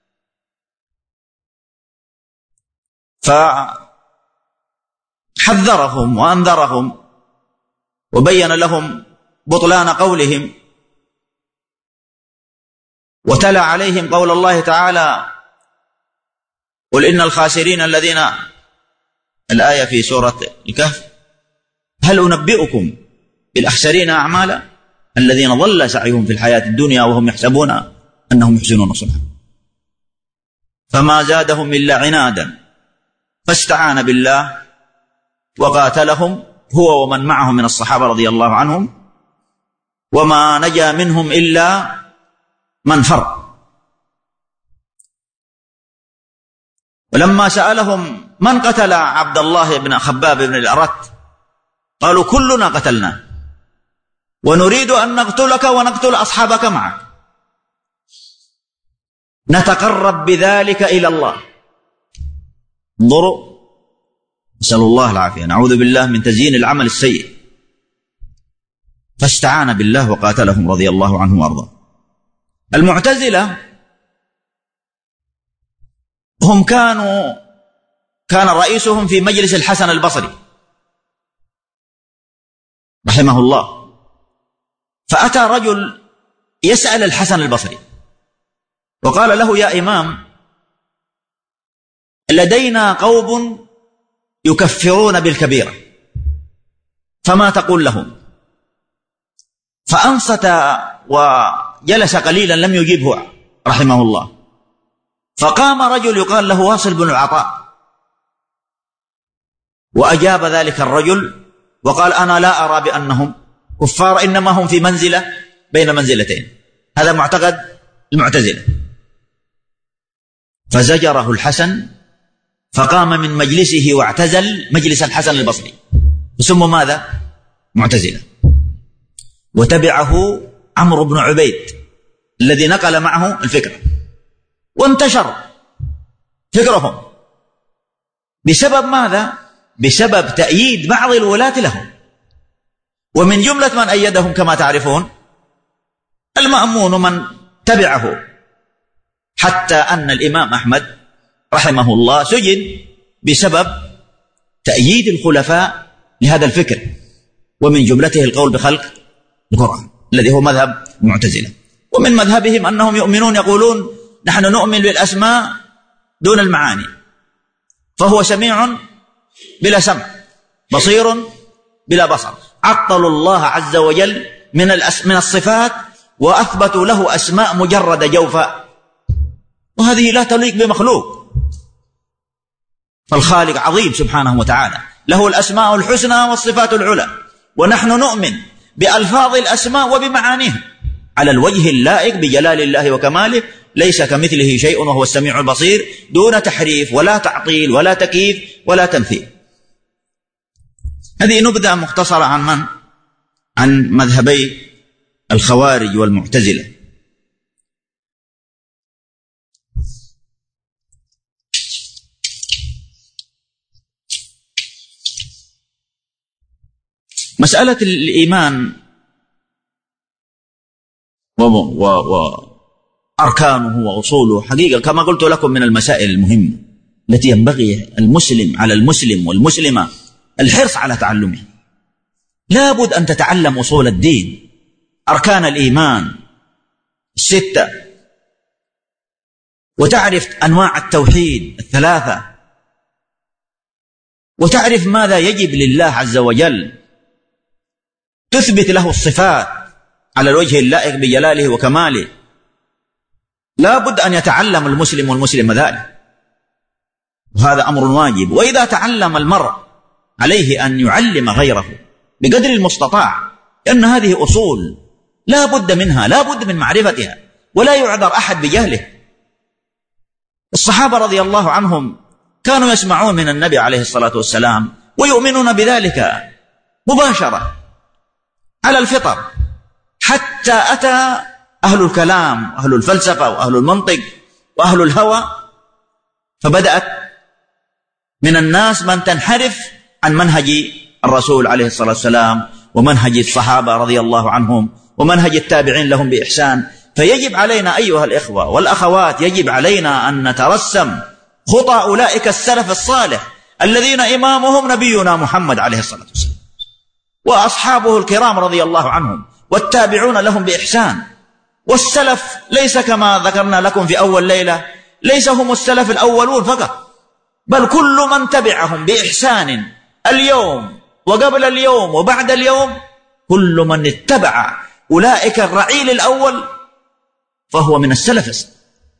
فحذرهم وأنذرهم وبين لهم بطلان قولهم، وتلا عليهم قول الله تعالى قل إن الخاسرين الذين، الآية في سورة الكهف، هل أنبئكم بالأخسرين أعمالا الذين ضل سعيهم في الحياة الدنيا وهم يحسبون أنهم يحسنون صنعا، فما زادهم إلا عنادا فاستعان بالله وقاتلهم هو ومن معه من الصحابة رضي الله عنهم، وما نجا منهم إلا من فر. ولما سألهم من قتل عبد الله بن خباب بن الأرت، قالوا كلنا قتلناه ونريد أن نقتلك ونقتل أصحابك معك، نتقرب بذلك إلى الله. انظروا، نسأل الله العافية، نعوذ بالله من تزيين العمل السيء. فاستعان بالله وقاتلهم رضي الله عنه وأرضاه. المعتزلة هم كان رئيسهم في مجلس الحسن البصري رحمه الله، فأتى رجل يسأل الحسن البصري وقال له يا إمام، لدينا قوم يكفرون بالكبيرة فما تقول لهم؟ فأنصت وجلس قليلا لم يجيبه رحمه الله. فقام رجل يقال له واصل بن العطاء وأجاب ذلك الرجل وقال أنا لا أرى بأنهم كفار، إنما هم في منزلة بين منزلتين. هذا معتقد المعتزلة. فزجره الحسن فقام من مجلسه واعتزل مجلس الحسن البصري، ثم ماذا؟ معتزلة. وتبعه عمرو بن عبيد الذي نقل معه الفكرة، وانتشر فكرهم بسبب ماذا؟ بسبب تأييد بعض الولاة لهم. ومن جملة من أيدهم كما تعرفون المأمون ومن تبعه، حتى أن الإمام أحمد رحمه الله سجن بسبب تأييد الخلفاء لهذا الفكر، ومن جملته القول بخلق القرآن الذي هو مذهب المعتزلة. ومن مذهبهم أنهم يؤمنون، يقولون نحن نؤمن بالأسماء دون المعاني، فهو سميع بلا سمع، بصير بلا بصر. عطلوا الله عز وجل من الصفات وأثبتوا له أسماء مجرد جوفاء، وهذه لا تليق بمخلوق. فالخالق عظيم سبحانه وتعالى، له الأسماء الحسنى والصفات العلى، ونحن نؤمن بألفاظ الأسماء وبمعانيها على الوجه اللائق بجلال الله وكماله، ليس كمثله شيء وهو السميع البصير، دون تحريف ولا تعطيل ولا تكييف ولا تمثيل. هذه نبذة مختصرة عن من؟ عن مذهبي الخوارج والمعتزلة. مسألة الإيمان وأركانه وأصوله حقيقة كما قلت لكم من المسائل المهمة التي ينبغي المسلم على المسلم والمسلمة الحرص على تعلمها. لا بد أن تتعلم أصول الدين، أركان الإيمان الستة، وتعرف أنواع التوحيد الثلاثة، وتعرف ماذا يجب لله عز وجل، تثبت له الصفات على الوجه اللائق بجلاله وكماله. لا بد أن يتعلم المسلم والمسلم ذلك، وهذا أمر واجب. وإذا تعلم المرء عليه أن يعلم غيره بقدر المستطاع، لأن هذه أصول لا بد منها، لا بد من معرفتها، ولا يعذر أحد بجهله. الصحابة رضي الله عنهم كانوا يسمعون من النبي عليه الصلاة والسلام ويؤمنون بذلك مباشرة على الفطر، حتى أتى أهل الكلام وأهل الفلسفة وأهل المنطق وأهل الهوى، فبدأت من الناس من تنحرف عن منهج الرسول عليه الصلاة والسلام ومنهج الصحابة رضي الله عنهم ومنهج التابعين لهم بإحسان. فيجب علينا أيها الإخوة والأخوات، يجب علينا أن نترسم خطى أولئك السلف الصالح الذين إمامهم نبينا محمد عليه الصلاة والسلام وأصحابه الكرام رضي الله عنهم والتابعون لهم بإحسان. والسلف ليس كما ذكرنا لكم في أول ليلة، ليس هم السلف الأولون فقط، بل كل من تبعهم بإحسان اليوم وقبل اليوم وبعد اليوم، كل من اتبع أولئك الرعيل الأول فهو من السلف.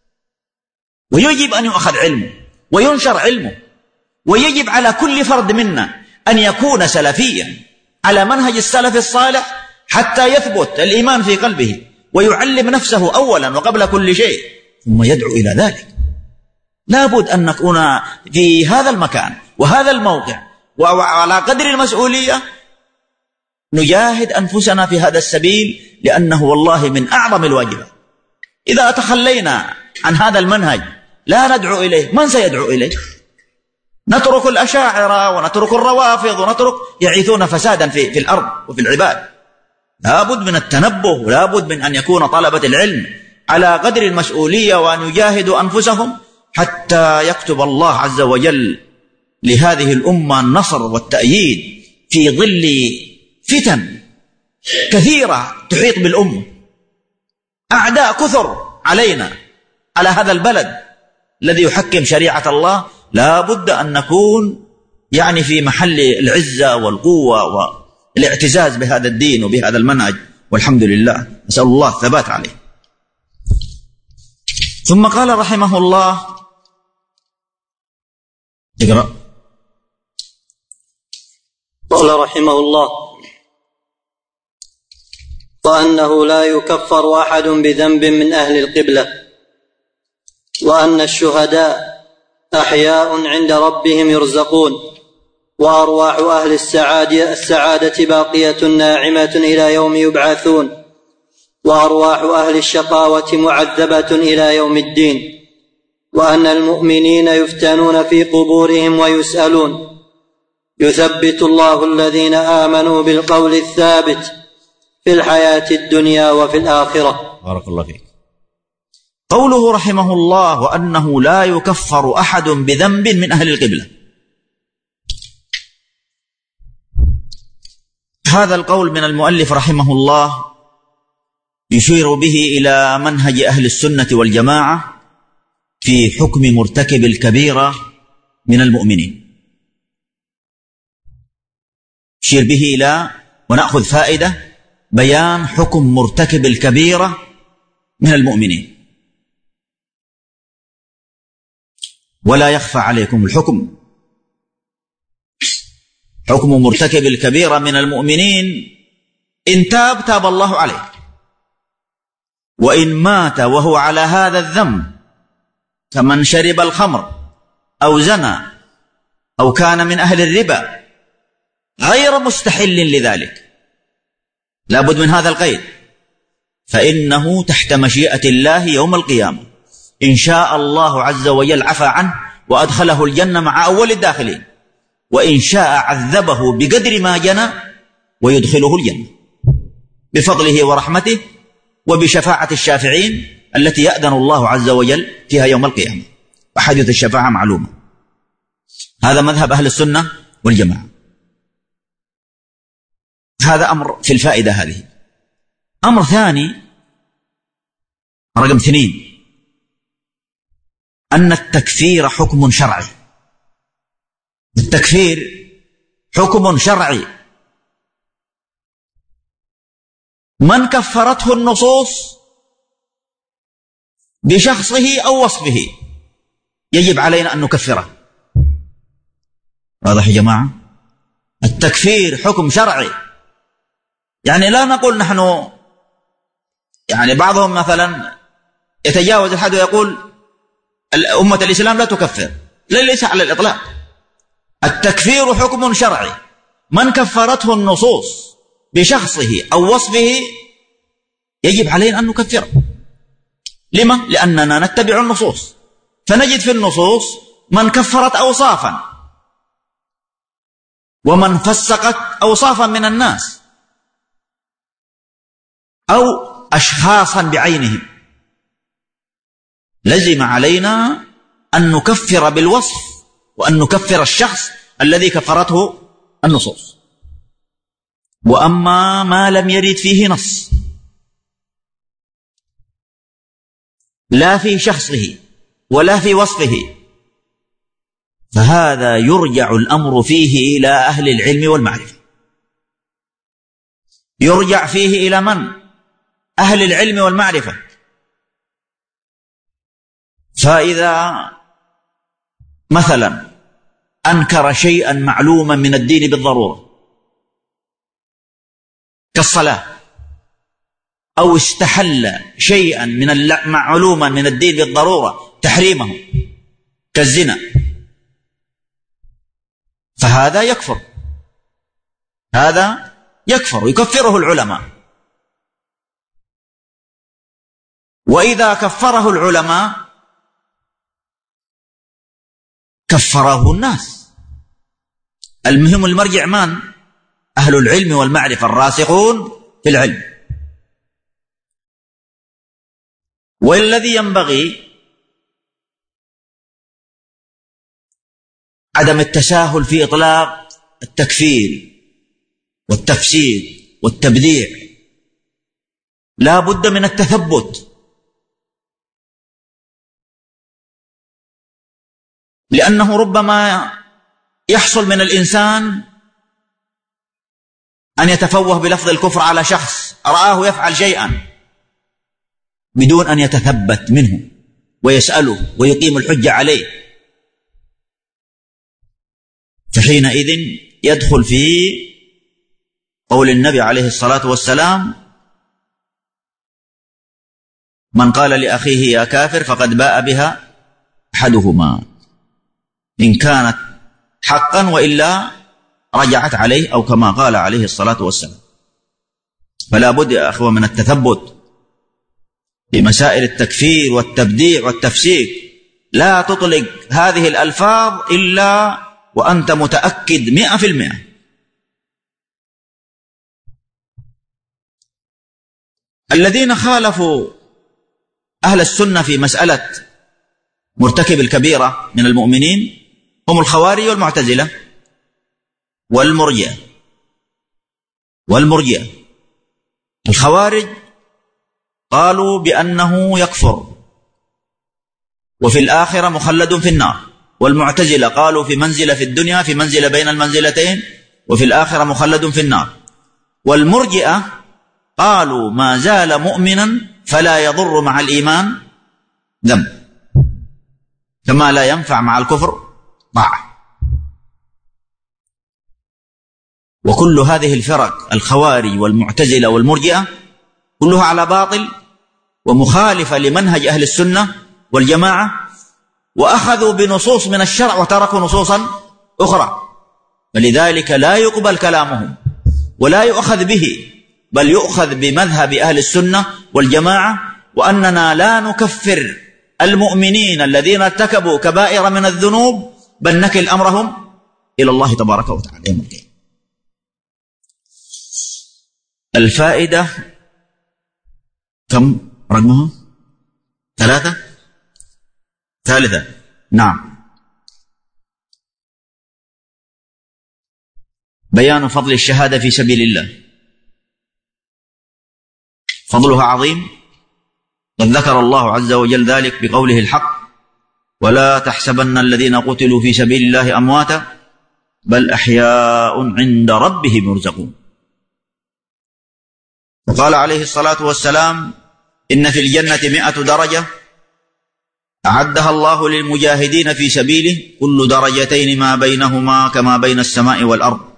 ويجب أن يؤخذ علمه وينشر علمه، ويجب على كل فرد منا أن يكون سلفيا على منهج السلف الصالح حتى يثبت الإيمان في قلبه ويعلم نفسه أولا وقبل كل شيء، ثم يدعو إلى ذلك. لابد أن نكون في هذا المكان وهذا الموقع، وعلى قدر المسؤولية نجاهد أنفسنا في هذا السبيل، لأنه والله من أعظم الواجبات. إذا تخلينا عن هذا المنهج لا ندعو إليه، من سيدعو إليه؟ نترك الأشاعرة ونترك الروافض ونترك يعيثون فسادا في الأرض وفي العباد. لابد من التنبه، ولابد من أن يكون طلبة العلم على قدر المسؤولية وأن يجاهدوا أنفسهم حتى يكتب الله عز وجل لهذه الأمة النصر والتأييد في ظل فتن كثيرة تحيط بالأمة، أعداء كثر علينا على هذا البلد الذي يحكم شريعة الله. لا بد أن نكون يعني في محل العزة والقوة والاعتزاز بهذا الدين وبهذا المنهج، والحمد لله، نسأل الله الثبات عليه. ثم قال رحمه الله، اقرأ. قال رحمه الله: وأنه لا يكفر أحد بذنب من أهل القبلة، وأن الشهداء أحياء عند ربهم يرزقون، وأرواح أهل السعادة باقية ناعمة إلى يوم يبعثون، وأرواح أهل الشقاوة معذبة إلى يوم الدين، وأن المؤمنين يفتنون في قبورهم ويسألون. يثبت الله الذين آمنوا بالقول الثابت في الحياة الدنيا وفي الآخرة. بارك الله فيك. قوله رحمه الله وأنه لا يكفر أحد بذنب من أهل القبلة، هذا القول من المؤلف رحمه الله يشير به إلى منهج أهل السنة والجماعة في حكم مرتكب الكبيرة من المؤمنين. يشير به إلى ونأخذ فائدة بيان حكم مرتكب الكبيرة من المؤمنين. ولا يخفى عليكم الحكم، حكم مرتكب الكبيرة من المؤمنين إن تاب تاب الله عليه، وإن مات وهو على هذا الذنب كمن شرب الخمر أو زنى أو كان من أهل الربا غير مستحل لذلك، لا بد من هذا القيد، فإنه تحت مشيئة الله يوم القيامة، إن شاء الله عز وجل عفى عنه وأدخله الجنة مع أول الداخلين، وإن شاء عذبه بقدر ما جنى ويدخله الجنة بفضله ورحمته وبشفاعة الشافعين التي يأذن الله عز وجل فيها يوم القيامة، وحديث الشفاعة معلومة. هذا مذهب أهل السنة والجماعة. هذا أمر في الفائدة هذه. أمر ثاني رقم 2، أن التكفير حكم شرعي. التكفير حكم شرعي، من كفرته النصوص بشخصه أو وصفه يجب علينا أن نكفره. واضح يا جماعة؟ التكفير حكم شرعي، يعني لا نقول نحن، يعني بعضهم مثلا يتجاوز الحد ويقول أمة الإسلام لا تكفر، ليس على الإطلاق. التكفير حكم شرعي، من كفرته النصوص بشخصه أو وصفه يجب علينا أن نكفره. لما؟ لأننا نتبع النصوص، فنجد في النصوص من كفرت أوصافا ومن فسقت أوصافا من الناس أو أشخاصا بعينهم، لزم علينا أن نكفر بالوصف وأن نكفر الشخص الذي كفرته النصوص. وأما ما لم يرد فيه نص لا في شخصه ولا في وصفه فهذا يرجع الأمر فيه إلى أهل العلم والمعرفة. يرجع فيه إلى من؟ أهل العلم والمعرفة. فإذا مثلا أنكر شيئا معلوما من الدين بالضرورة كالصلاة، أو استحل شيئا من معلوما من الدين بالضرورة تحريمه كالزنا، فهذا يكفر، هذا يكفر، يكفره العلماء. وإذا كفره العلماء كفره الناس. المهم المرجع من؟ أهل العلم والمعرفة الراسخون في العلم. والذي ينبغي عدم التساهل في إطلاق التكفير والتفسير والتبديع، لا بد من التثبت، لأنه ربما يحصل من الإنسان أن يتفوه بلفظ الكفر على شخص رآه يفعل شيئا بدون أن يتثبت منه ويسأله ويقيم الحجة عليه، فحينئذ يدخل في قول النبي عليه الصلاة والسلام: من قال لأخيه يا كافر فقد باء بها أحدهما، إن كانت حقا وإلا رجعت عليه، أو كما قال عليه الصلاة والسلام. فلا بد يا أخوة من التثبت في مسائل التكفير والتبديع والتفسيق لا تطلق هذه الألفاظ إلا وأنت متأكد 100%. الذين خالفوا أهل السنة في مسألة مرتكب الكبيرة من المؤمنين هم الخوارج والمعتزلة والمرجئة. الخوارج قالوا بأنه يكفر وفي الآخرة مخلد في النار، والمعتزلة قالوا في منزلة في الدنيا، في منزلة بين المنزلتين، وفي الآخرة مخلد في النار. والمرجئة قالوا ما زال مؤمنا فلا يضر مع الإيمان ذنب، كما لا ينفع مع الكفر طاعة. وكل هذه الفرق الخوارج والمعتزلة والمرجئة كلها على باطل ومخالفة لمنهج أهل السنة والجماعة، وأخذوا بنصوص من الشرع وتركوا نصوصا أخرى، فلذلك لا يقبل كلامهم ولا يؤخذ به، بل يؤخذ بمذهب أهل السنة والجماعة، وأننا لا نكفر المؤمنين الذين ارتكبوا كبائر من الذنوب، بل نكل أمرهم إلى الله تبارك وتعالى يوم القيامة. الفائدة كم رقمها؟ 3. ثالثة. نعم. بيان فضل الشهادة في سبيل الله. فضلها عظيم، قد ذكر الله عز وجل ذلك بقوله الحق: ولا تحسبن الذين قتلوا في سبيل الله أمواتا بل أحياء عند ربهم يرزقون. وقال عليه الصلاة والسلام: إن في الجنة 100 درجة أعدها الله للمجاهدين في سبيله، كل درجتين ما بينهما كما بين السماء والأرض.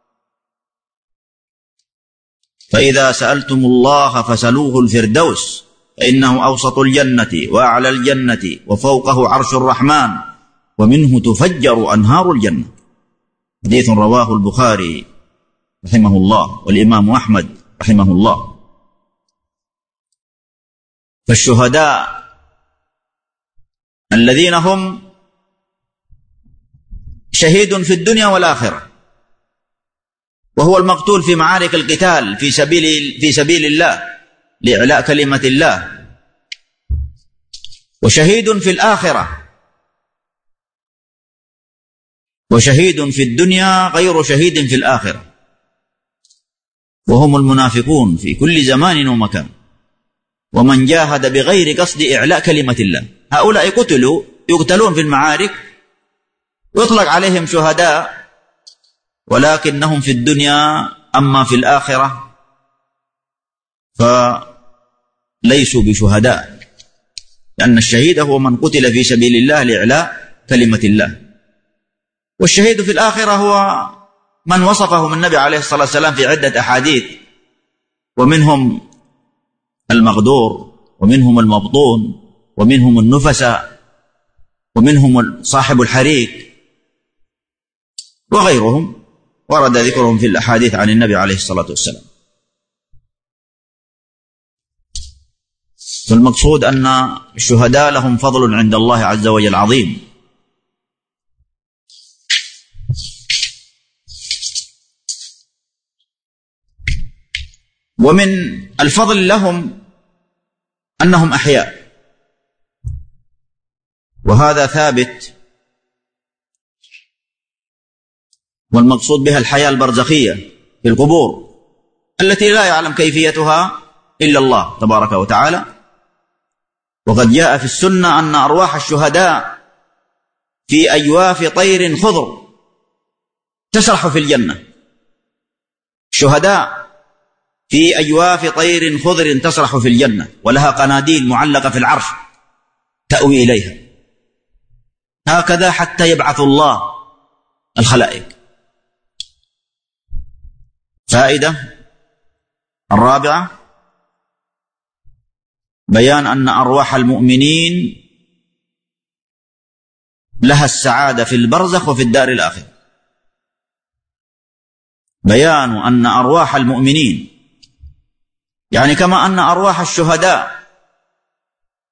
فإذا سألتم الله فسألوه الفردوس، فإنه أوسط الجنة وأعلى الجنة وفوقه عرش الرحمن ومنه تفجر أنهار الجنة. حديث رواه البخاري رحمه الله والإمام أحمد رحمه الله. فالشهداء الذين هم شهيد في الدنيا والآخرة، وهو المقتول في معارك القتال في سبيل الله لإعلاء كلمة الله، وشهيد في الآخرة، وشهيد في الدنيا غير شهيد في الآخرة، وهم المنافقون في كل زمان ومكان، ومن جاهد بغير قصد إعلاء كلمة الله. هؤلاء يقتلون في المعارك ويطلق عليهم شهداء، ولكنهم في الدنيا أما في الآخرة فليسوا بشهداء، لأن الشهيد هو من قتل في سبيل الله لإعلاء كلمة الله. والشهيد في الآخرة هو من وصفهم النبي عليه الصلاة والسلام في عدة أحاديث، ومنهم المغدور، ومنهم المبطون، ومنهم النفساء، ومنهم صاحب الحريق، وغيرهم ورد ذكرهم في الأحاديث عن النبي عليه الصلاة والسلام. فالمقصود أن الشهداء لهم فضل عند الله عز وجل عظيم. ومن الفضل لهم أنهم أحياء، وهذا ثابت، والمقصود بها الحياة البرزخية في القبور التي لا يعلم كيفيتها إلا الله تبارك وتعالى. وقد جاء في السنة أن أرواح الشهداء في أجواف طير خضر تسرح في الجنة. شهداء في أجواف طير خضر تسرح في الجنة، ولها قناديل معلقة في العرش تأوي إليها، هكذا حتى يبعث الله الخلائق. فائدة الرابعة: بيان أن أرواح المؤمنين لها السعادة في البرزخ وفي الدار الآخرة. بيان أن أرواح المؤمنين، يعني كما أن أرواح الشهداء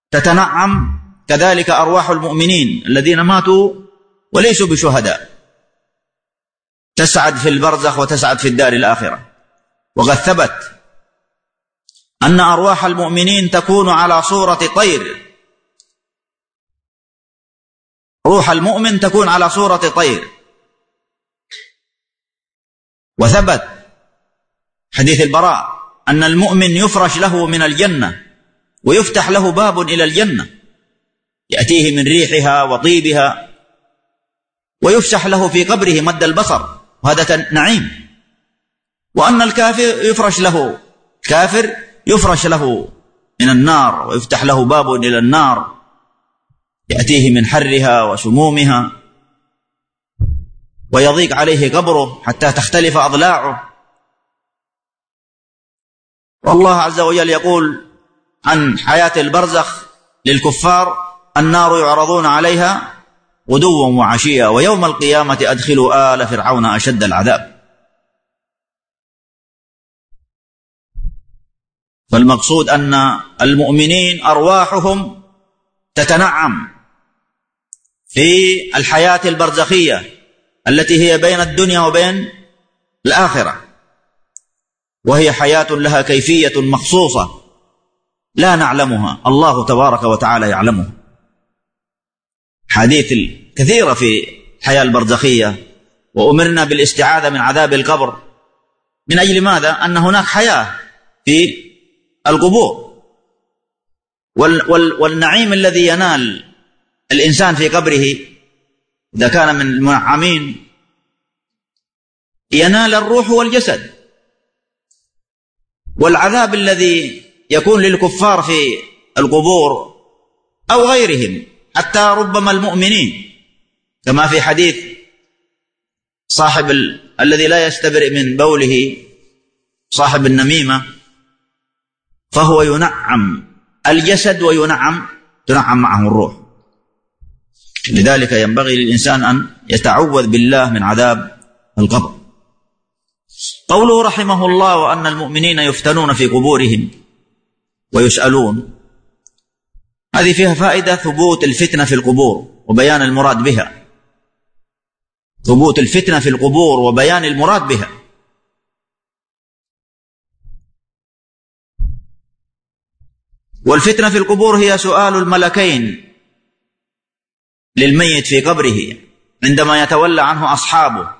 تتنعم كذلك أرواح المؤمنين الذين ماتوا وليسوا بشهداء، تسعد في البرزخ وتسعد في الدار الآخرة. وقد ثبت أن أرواح المؤمنين تكون على صورة طير، روح المؤمن تكون على صورة طير. وثبت حديث البراء أن المؤمن يفرش له من الجنة ويفتح له باب إلى الجنة يأتيه من ريحها وطيبها، ويفسح له في قبره مد البصر، وهذا نعيم. وأن الكافر يفرش له من النار ويفتح له باب إلى النار يأتيه من حرها وسمومها، ويضيق عليه قبره حتى تختلف أضلاعه. والله عز وجل يقول عن حياة البرزخ للكفار: النار يعرضون عليها غدوا وعشيا ويوم القيامة أدخلوا آل فرعون أشد العذاب. فالمقصود أن المؤمنين أرواحهم تتنعم في الحياة البرزخية التي هي بين الدنيا وبين الآخرة، وهي حياة لها كيفية مخصوصة لا نعلمها، الله تبارك وتعالى يعلمها. حديث كثيرة في الحياة البرزخية، وأمرنا بالاستعاذة من عذاب القبر. من أجل ماذا؟ أن هناك حياة في القبور، والنعيم الذي ينال الإنسان في قبره إذا كان من المنعمين ينال الروح والجسد. والعذاب الذي يكون للكفار في القبور أو غيرهم، حتى ربما المؤمنين، كما في حديث صاحب الذي لا يستبرئ من بوله صاحب النميمة، فهو ينعم الجسد تنعم معه الروح. لذلك ينبغي للإنسان أن يتعوذ بالله من عذاب القبر. قوله رحمه الله: وأن المؤمنين يفتنون في قبورهم ويسألون، هذه فيها فائدة ثبوت الفتنة في القبور وبيان المراد بها. ثبوت الفتنة في القبور وبيان المراد بها. والفتنة في القبور هي سؤال الملكين للميت في قبره عندما يتولى عنه أصحابه،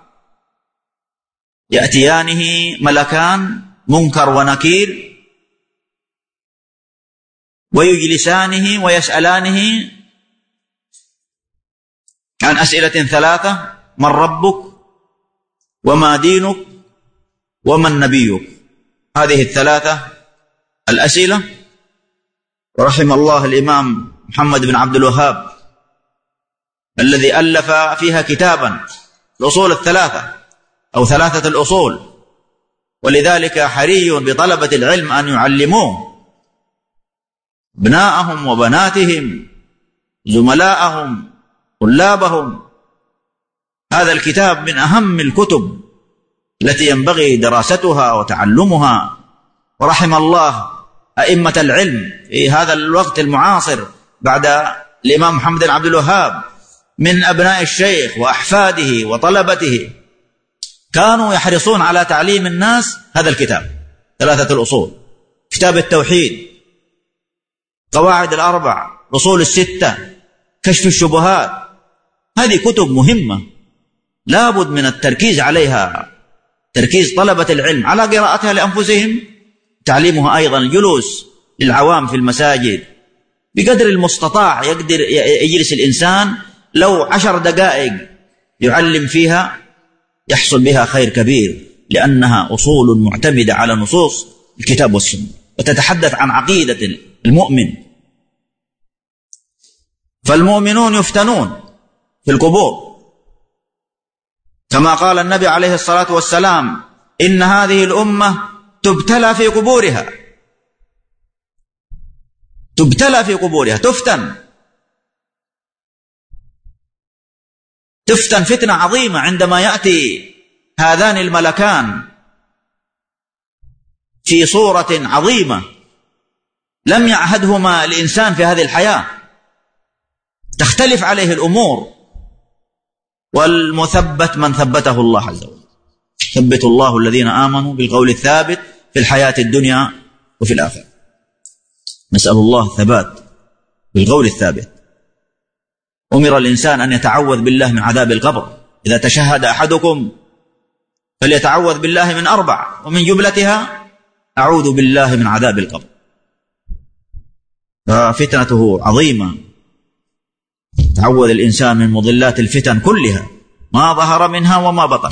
يأتيانه ملكان منكر ونكير ويجلسانه ويسألانه عن أسئلة ثلاثة: من ربك، وما دينك، ومن نبيك. هذه الثلاثة الأسئلة. ورحم الله الإمام محمد بن عبد الوهاب الذي ألف فيها كتابا، الأصول الثلاثة أو ثلاثة الأصول. ولذلك حري بطلبة العلم أن يعلموه ابناءهم وبناتهم، زملاءهم، طلابهم. هذا الكتاب من أهم الكتب التي ينبغي دراستها وتعلمها. ورحم الله أئمة العلم في هذا الوقت المعاصر بعد الإمام محمد بن عبد الوهاب من أبناء الشيخ وأحفاده وطلبته، كانوا يحرصون على تعليم الناس هذا الكتاب، ثلاثة الأصول، كتاب التوحيد، قواعد الأربع، أصول الستة، كشف الشبهات. هذه كتب مهمة لا بد من التركيز عليها، تركيز طلبة العلم على قراءتها لأنفسهم، تعليمها أيضا، الجلوس للعوام في المساجد بقدر المستطاع. يقدر يجلس الإنسان لو 10 دقائق يعلم فيها يحصل بها خير كبير، لأنها أصول معتمدة على نصوص الكتاب والسنة، وتتحدث عن عقيدة المؤمن. فالمؤمنون يفتنون في القبور، كما قال النبي عليه الصلاة والسلام: إن هذه الأمة تبتلى في قبورها. تبتلى في قبورها، تفتن فتنة عظيمة عندما يأتي هذان الملكان في صورة عظيمة لم يعهدهما الإنسان في هذه الحياة، تختلف عليه الأمور. والمثبت من ثبته الله عز وجل. ثبت الله الذين آمنوا بالقول الثابت في الحياة الدنيا وفي الآخرة. نسأل الله الثبات بالقول الثابت. أمر الإنسان أن يتعوذ بالله من عذاب القبر. إذا تشهد أحدكم فليتعوذ بالله من 4، ومن جملتها أعوذ بالله من عذاب القبر. ففتنته عظيمة، تعوذ الإنسان من مضلات الفتن كلها ما ظهر منها وما بطن.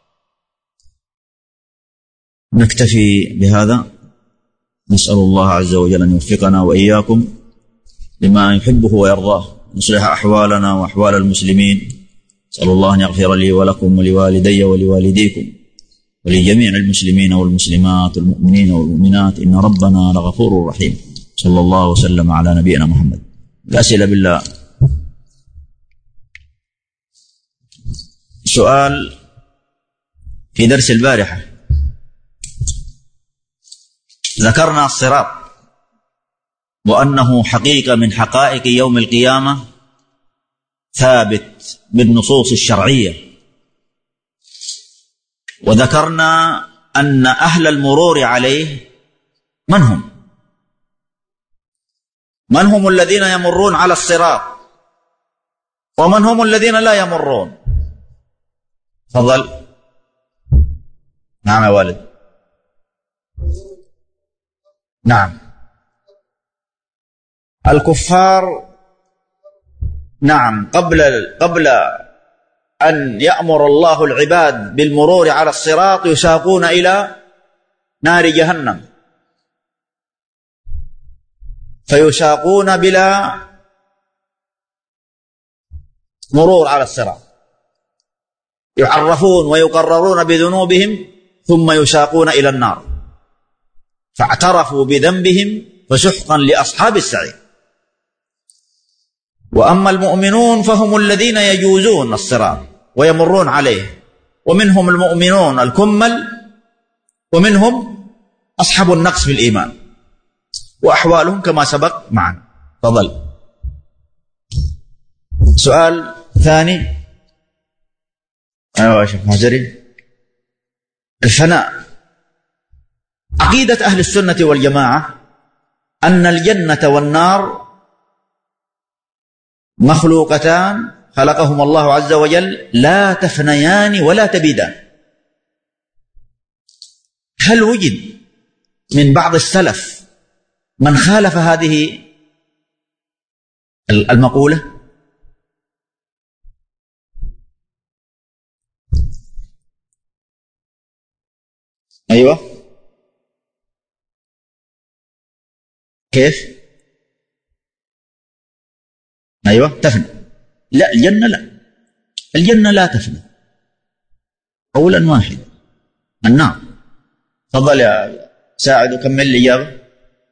نكتفي بهذا. نسأل الله عز وجل أن يوفقنا وإياكم لما يحبه ويرضاه، يصلح أحوالنا وأحوال المسلمين. نسأل الله أن يغفر لي ولكم ولوالدي ولوالديكم ولجميع المسلمين والمسلمات والمؤمنين والمؤمنات، إن ربنا لغفور رحيم. صلى الله وسلم على نبينا محمد. الأسئلة بالله. سؤال في درس البارحة ذكرنا الصراط وأنه حقيقة من حقائق يوم القيامة ثابت بالنصوص الشرعية، وذكرنا أن أهل المرور عليه من هم الذين يمرون على الصراط، ومن هم الذين لا يمرون. تفضل. نعم يا والد. نعم الكفار، نعم قبل أن يأمر الله العباد بالمرور على الصراط يساقون إلى نار جهنم، فيساقون بلا مرور على الصراط، يعرفون ويقررون بذنوبهم ثم يساقون إلى النار، فاعترفوا بذنبهم فسحقا لأصحاب السعير. وأما المؤمنون فهم الذين يجوزون الصراط ويمرون عليه، ومنهم المؤمنون الكمل، ومنهم أصحاب النقص في الإيمان، وأحوالهم كما سبق معنا. تفضل. سؤال ثاني. أيوة يا شيخ مهجري. الفناء. عقيدة أهل السنة والجماعة أن الجنة والنار مخلوقتان خلقهما الله عز وجل لا تفنيان ولا تبيدان. هل وجد من بعض السلف من خالف هذه المقولة؟ أيوة. كيف؟ أيوة تفنى. لا الجنة لا، الجنة لا تفنى. قولا واحد. النار. تفضل يا ساعد وكمل الإجابة.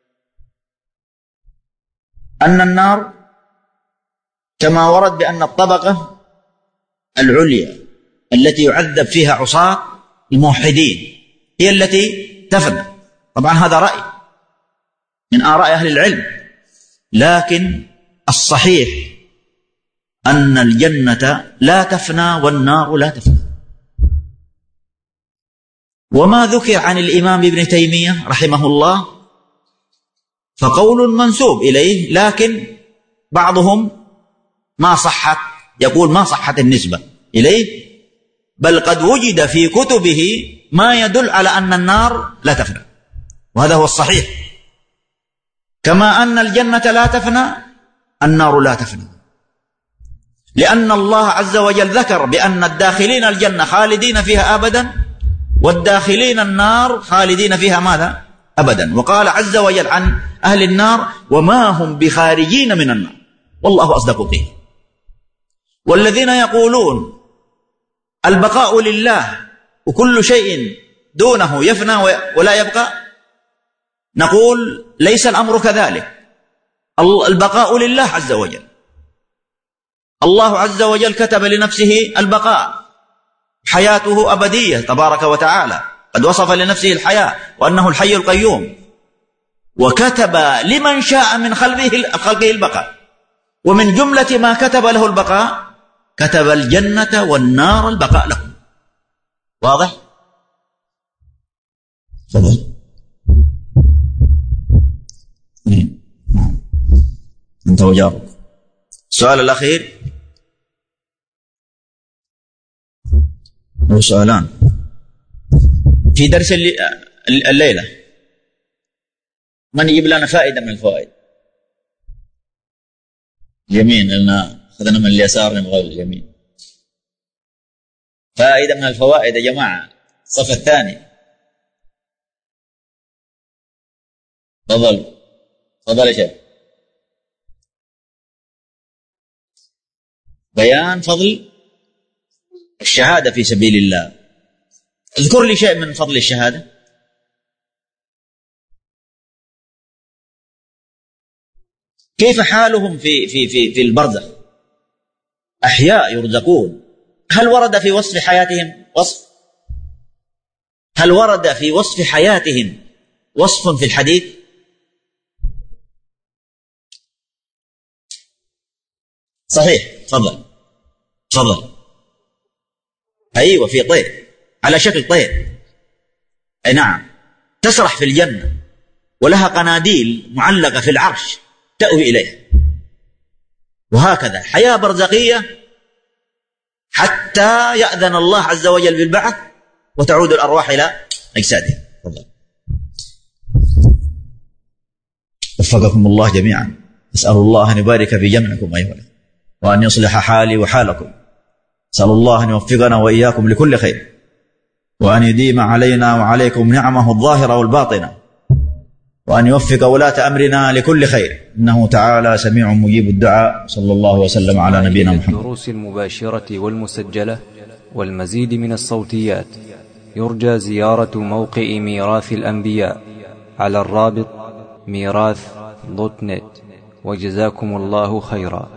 أن النار كما ورد بأن الطبقة العليا التي يعذب فيها عصاة الموحدين هي التي تفنى. طبعا هذا رأي من آراء أهل العلم، لكن الصحيح أن الجنة لا تفنى والنار لا تفنى. وما ذكر عن الإمام ابن تيمية رحمه الله فقول منسوب إليه، لكن بعضهم ما صحت، يقول ما صحت النسبة إليه، بل قد وجد في كتبه ما يدل على أن النار لا تفنى، وهذا هو الصحيح. كما أن الجنة لا تفنى النار لا تفنى، لأن الله عز وجل ذكر بأن الداخلين الجنة خالدين فيها أبدا، والداخلين النار خالدين فيها ماذا؟ أبدا. وقال عز وجل عن أهل النار وما هم بخارجين من النار والله أصدق قيل. والذين يقولون البقاء لله وكل شيء دونه يفنى ولا يبقى، نقول ليس الأمر كذلك. البقاء لله عز وجل. الله عز وجل كتب لنفسه البقاء، حياته أبدية تبارك وتعالى، قد وصف لنفسه الحياة وأنه الحي القيوم، وكتب لمن شاء من خلقه البقاء، ومن جملة ما كتب له البقاء كتب الجنة والنار البقاء لكم. واضح؟ تفضل. انت وجارك. السؤال الأخير هو سؤالان في درس الليلة. من يجيب لنا فائدة من الفوائد؟ يمين، لأننا أخذنا من اليسار نبغى اليمين. فائدة من الفوائد يا جماعة، الصف الثاني. تفضل يا شيخ. بيان فضل الشهادة في سبيل الله. اذكر لي شيء من فضل الشهادة. كيف حالهم في البرزخ؟ أحياء يرزقون. هل ورد في وصف حياتهم وصف؟ هل ورد في وصف حياتهم وصف في الحديث؟ صحيح. تفضل. أيوة، في طير على شكل طير. أي نعم، تسرح في الجنة ولها قناديل معلقة في العرش تأوي إليها. وهكذا حياة برزقية حتى يأذن الله عز وجل بالبعث وتعود الأرواح إلى أجسادها. تفضل. وفقكم الله جميعا. أسأل الله أن يبارك في جمعكم أيها، وأن يصلح حالي وحالكم. أسأل الله أن يوفقنا وإياكم لكل خير، وأن يديم علينا وعليكم نعمه الظاهرة والباطنة، وأن يوفق ولاة أمرنا لكل خير، إنه تعالى سميع مجيب الدعاء. صلى الله وسلم على نبينا محمد. الدروس المباشرة والمسجلة والمزيد من الصوتيات يرجى زيارة موقع ميراث الأنبياء على الرابط ميراث.net. وجزاكم الله خيرا.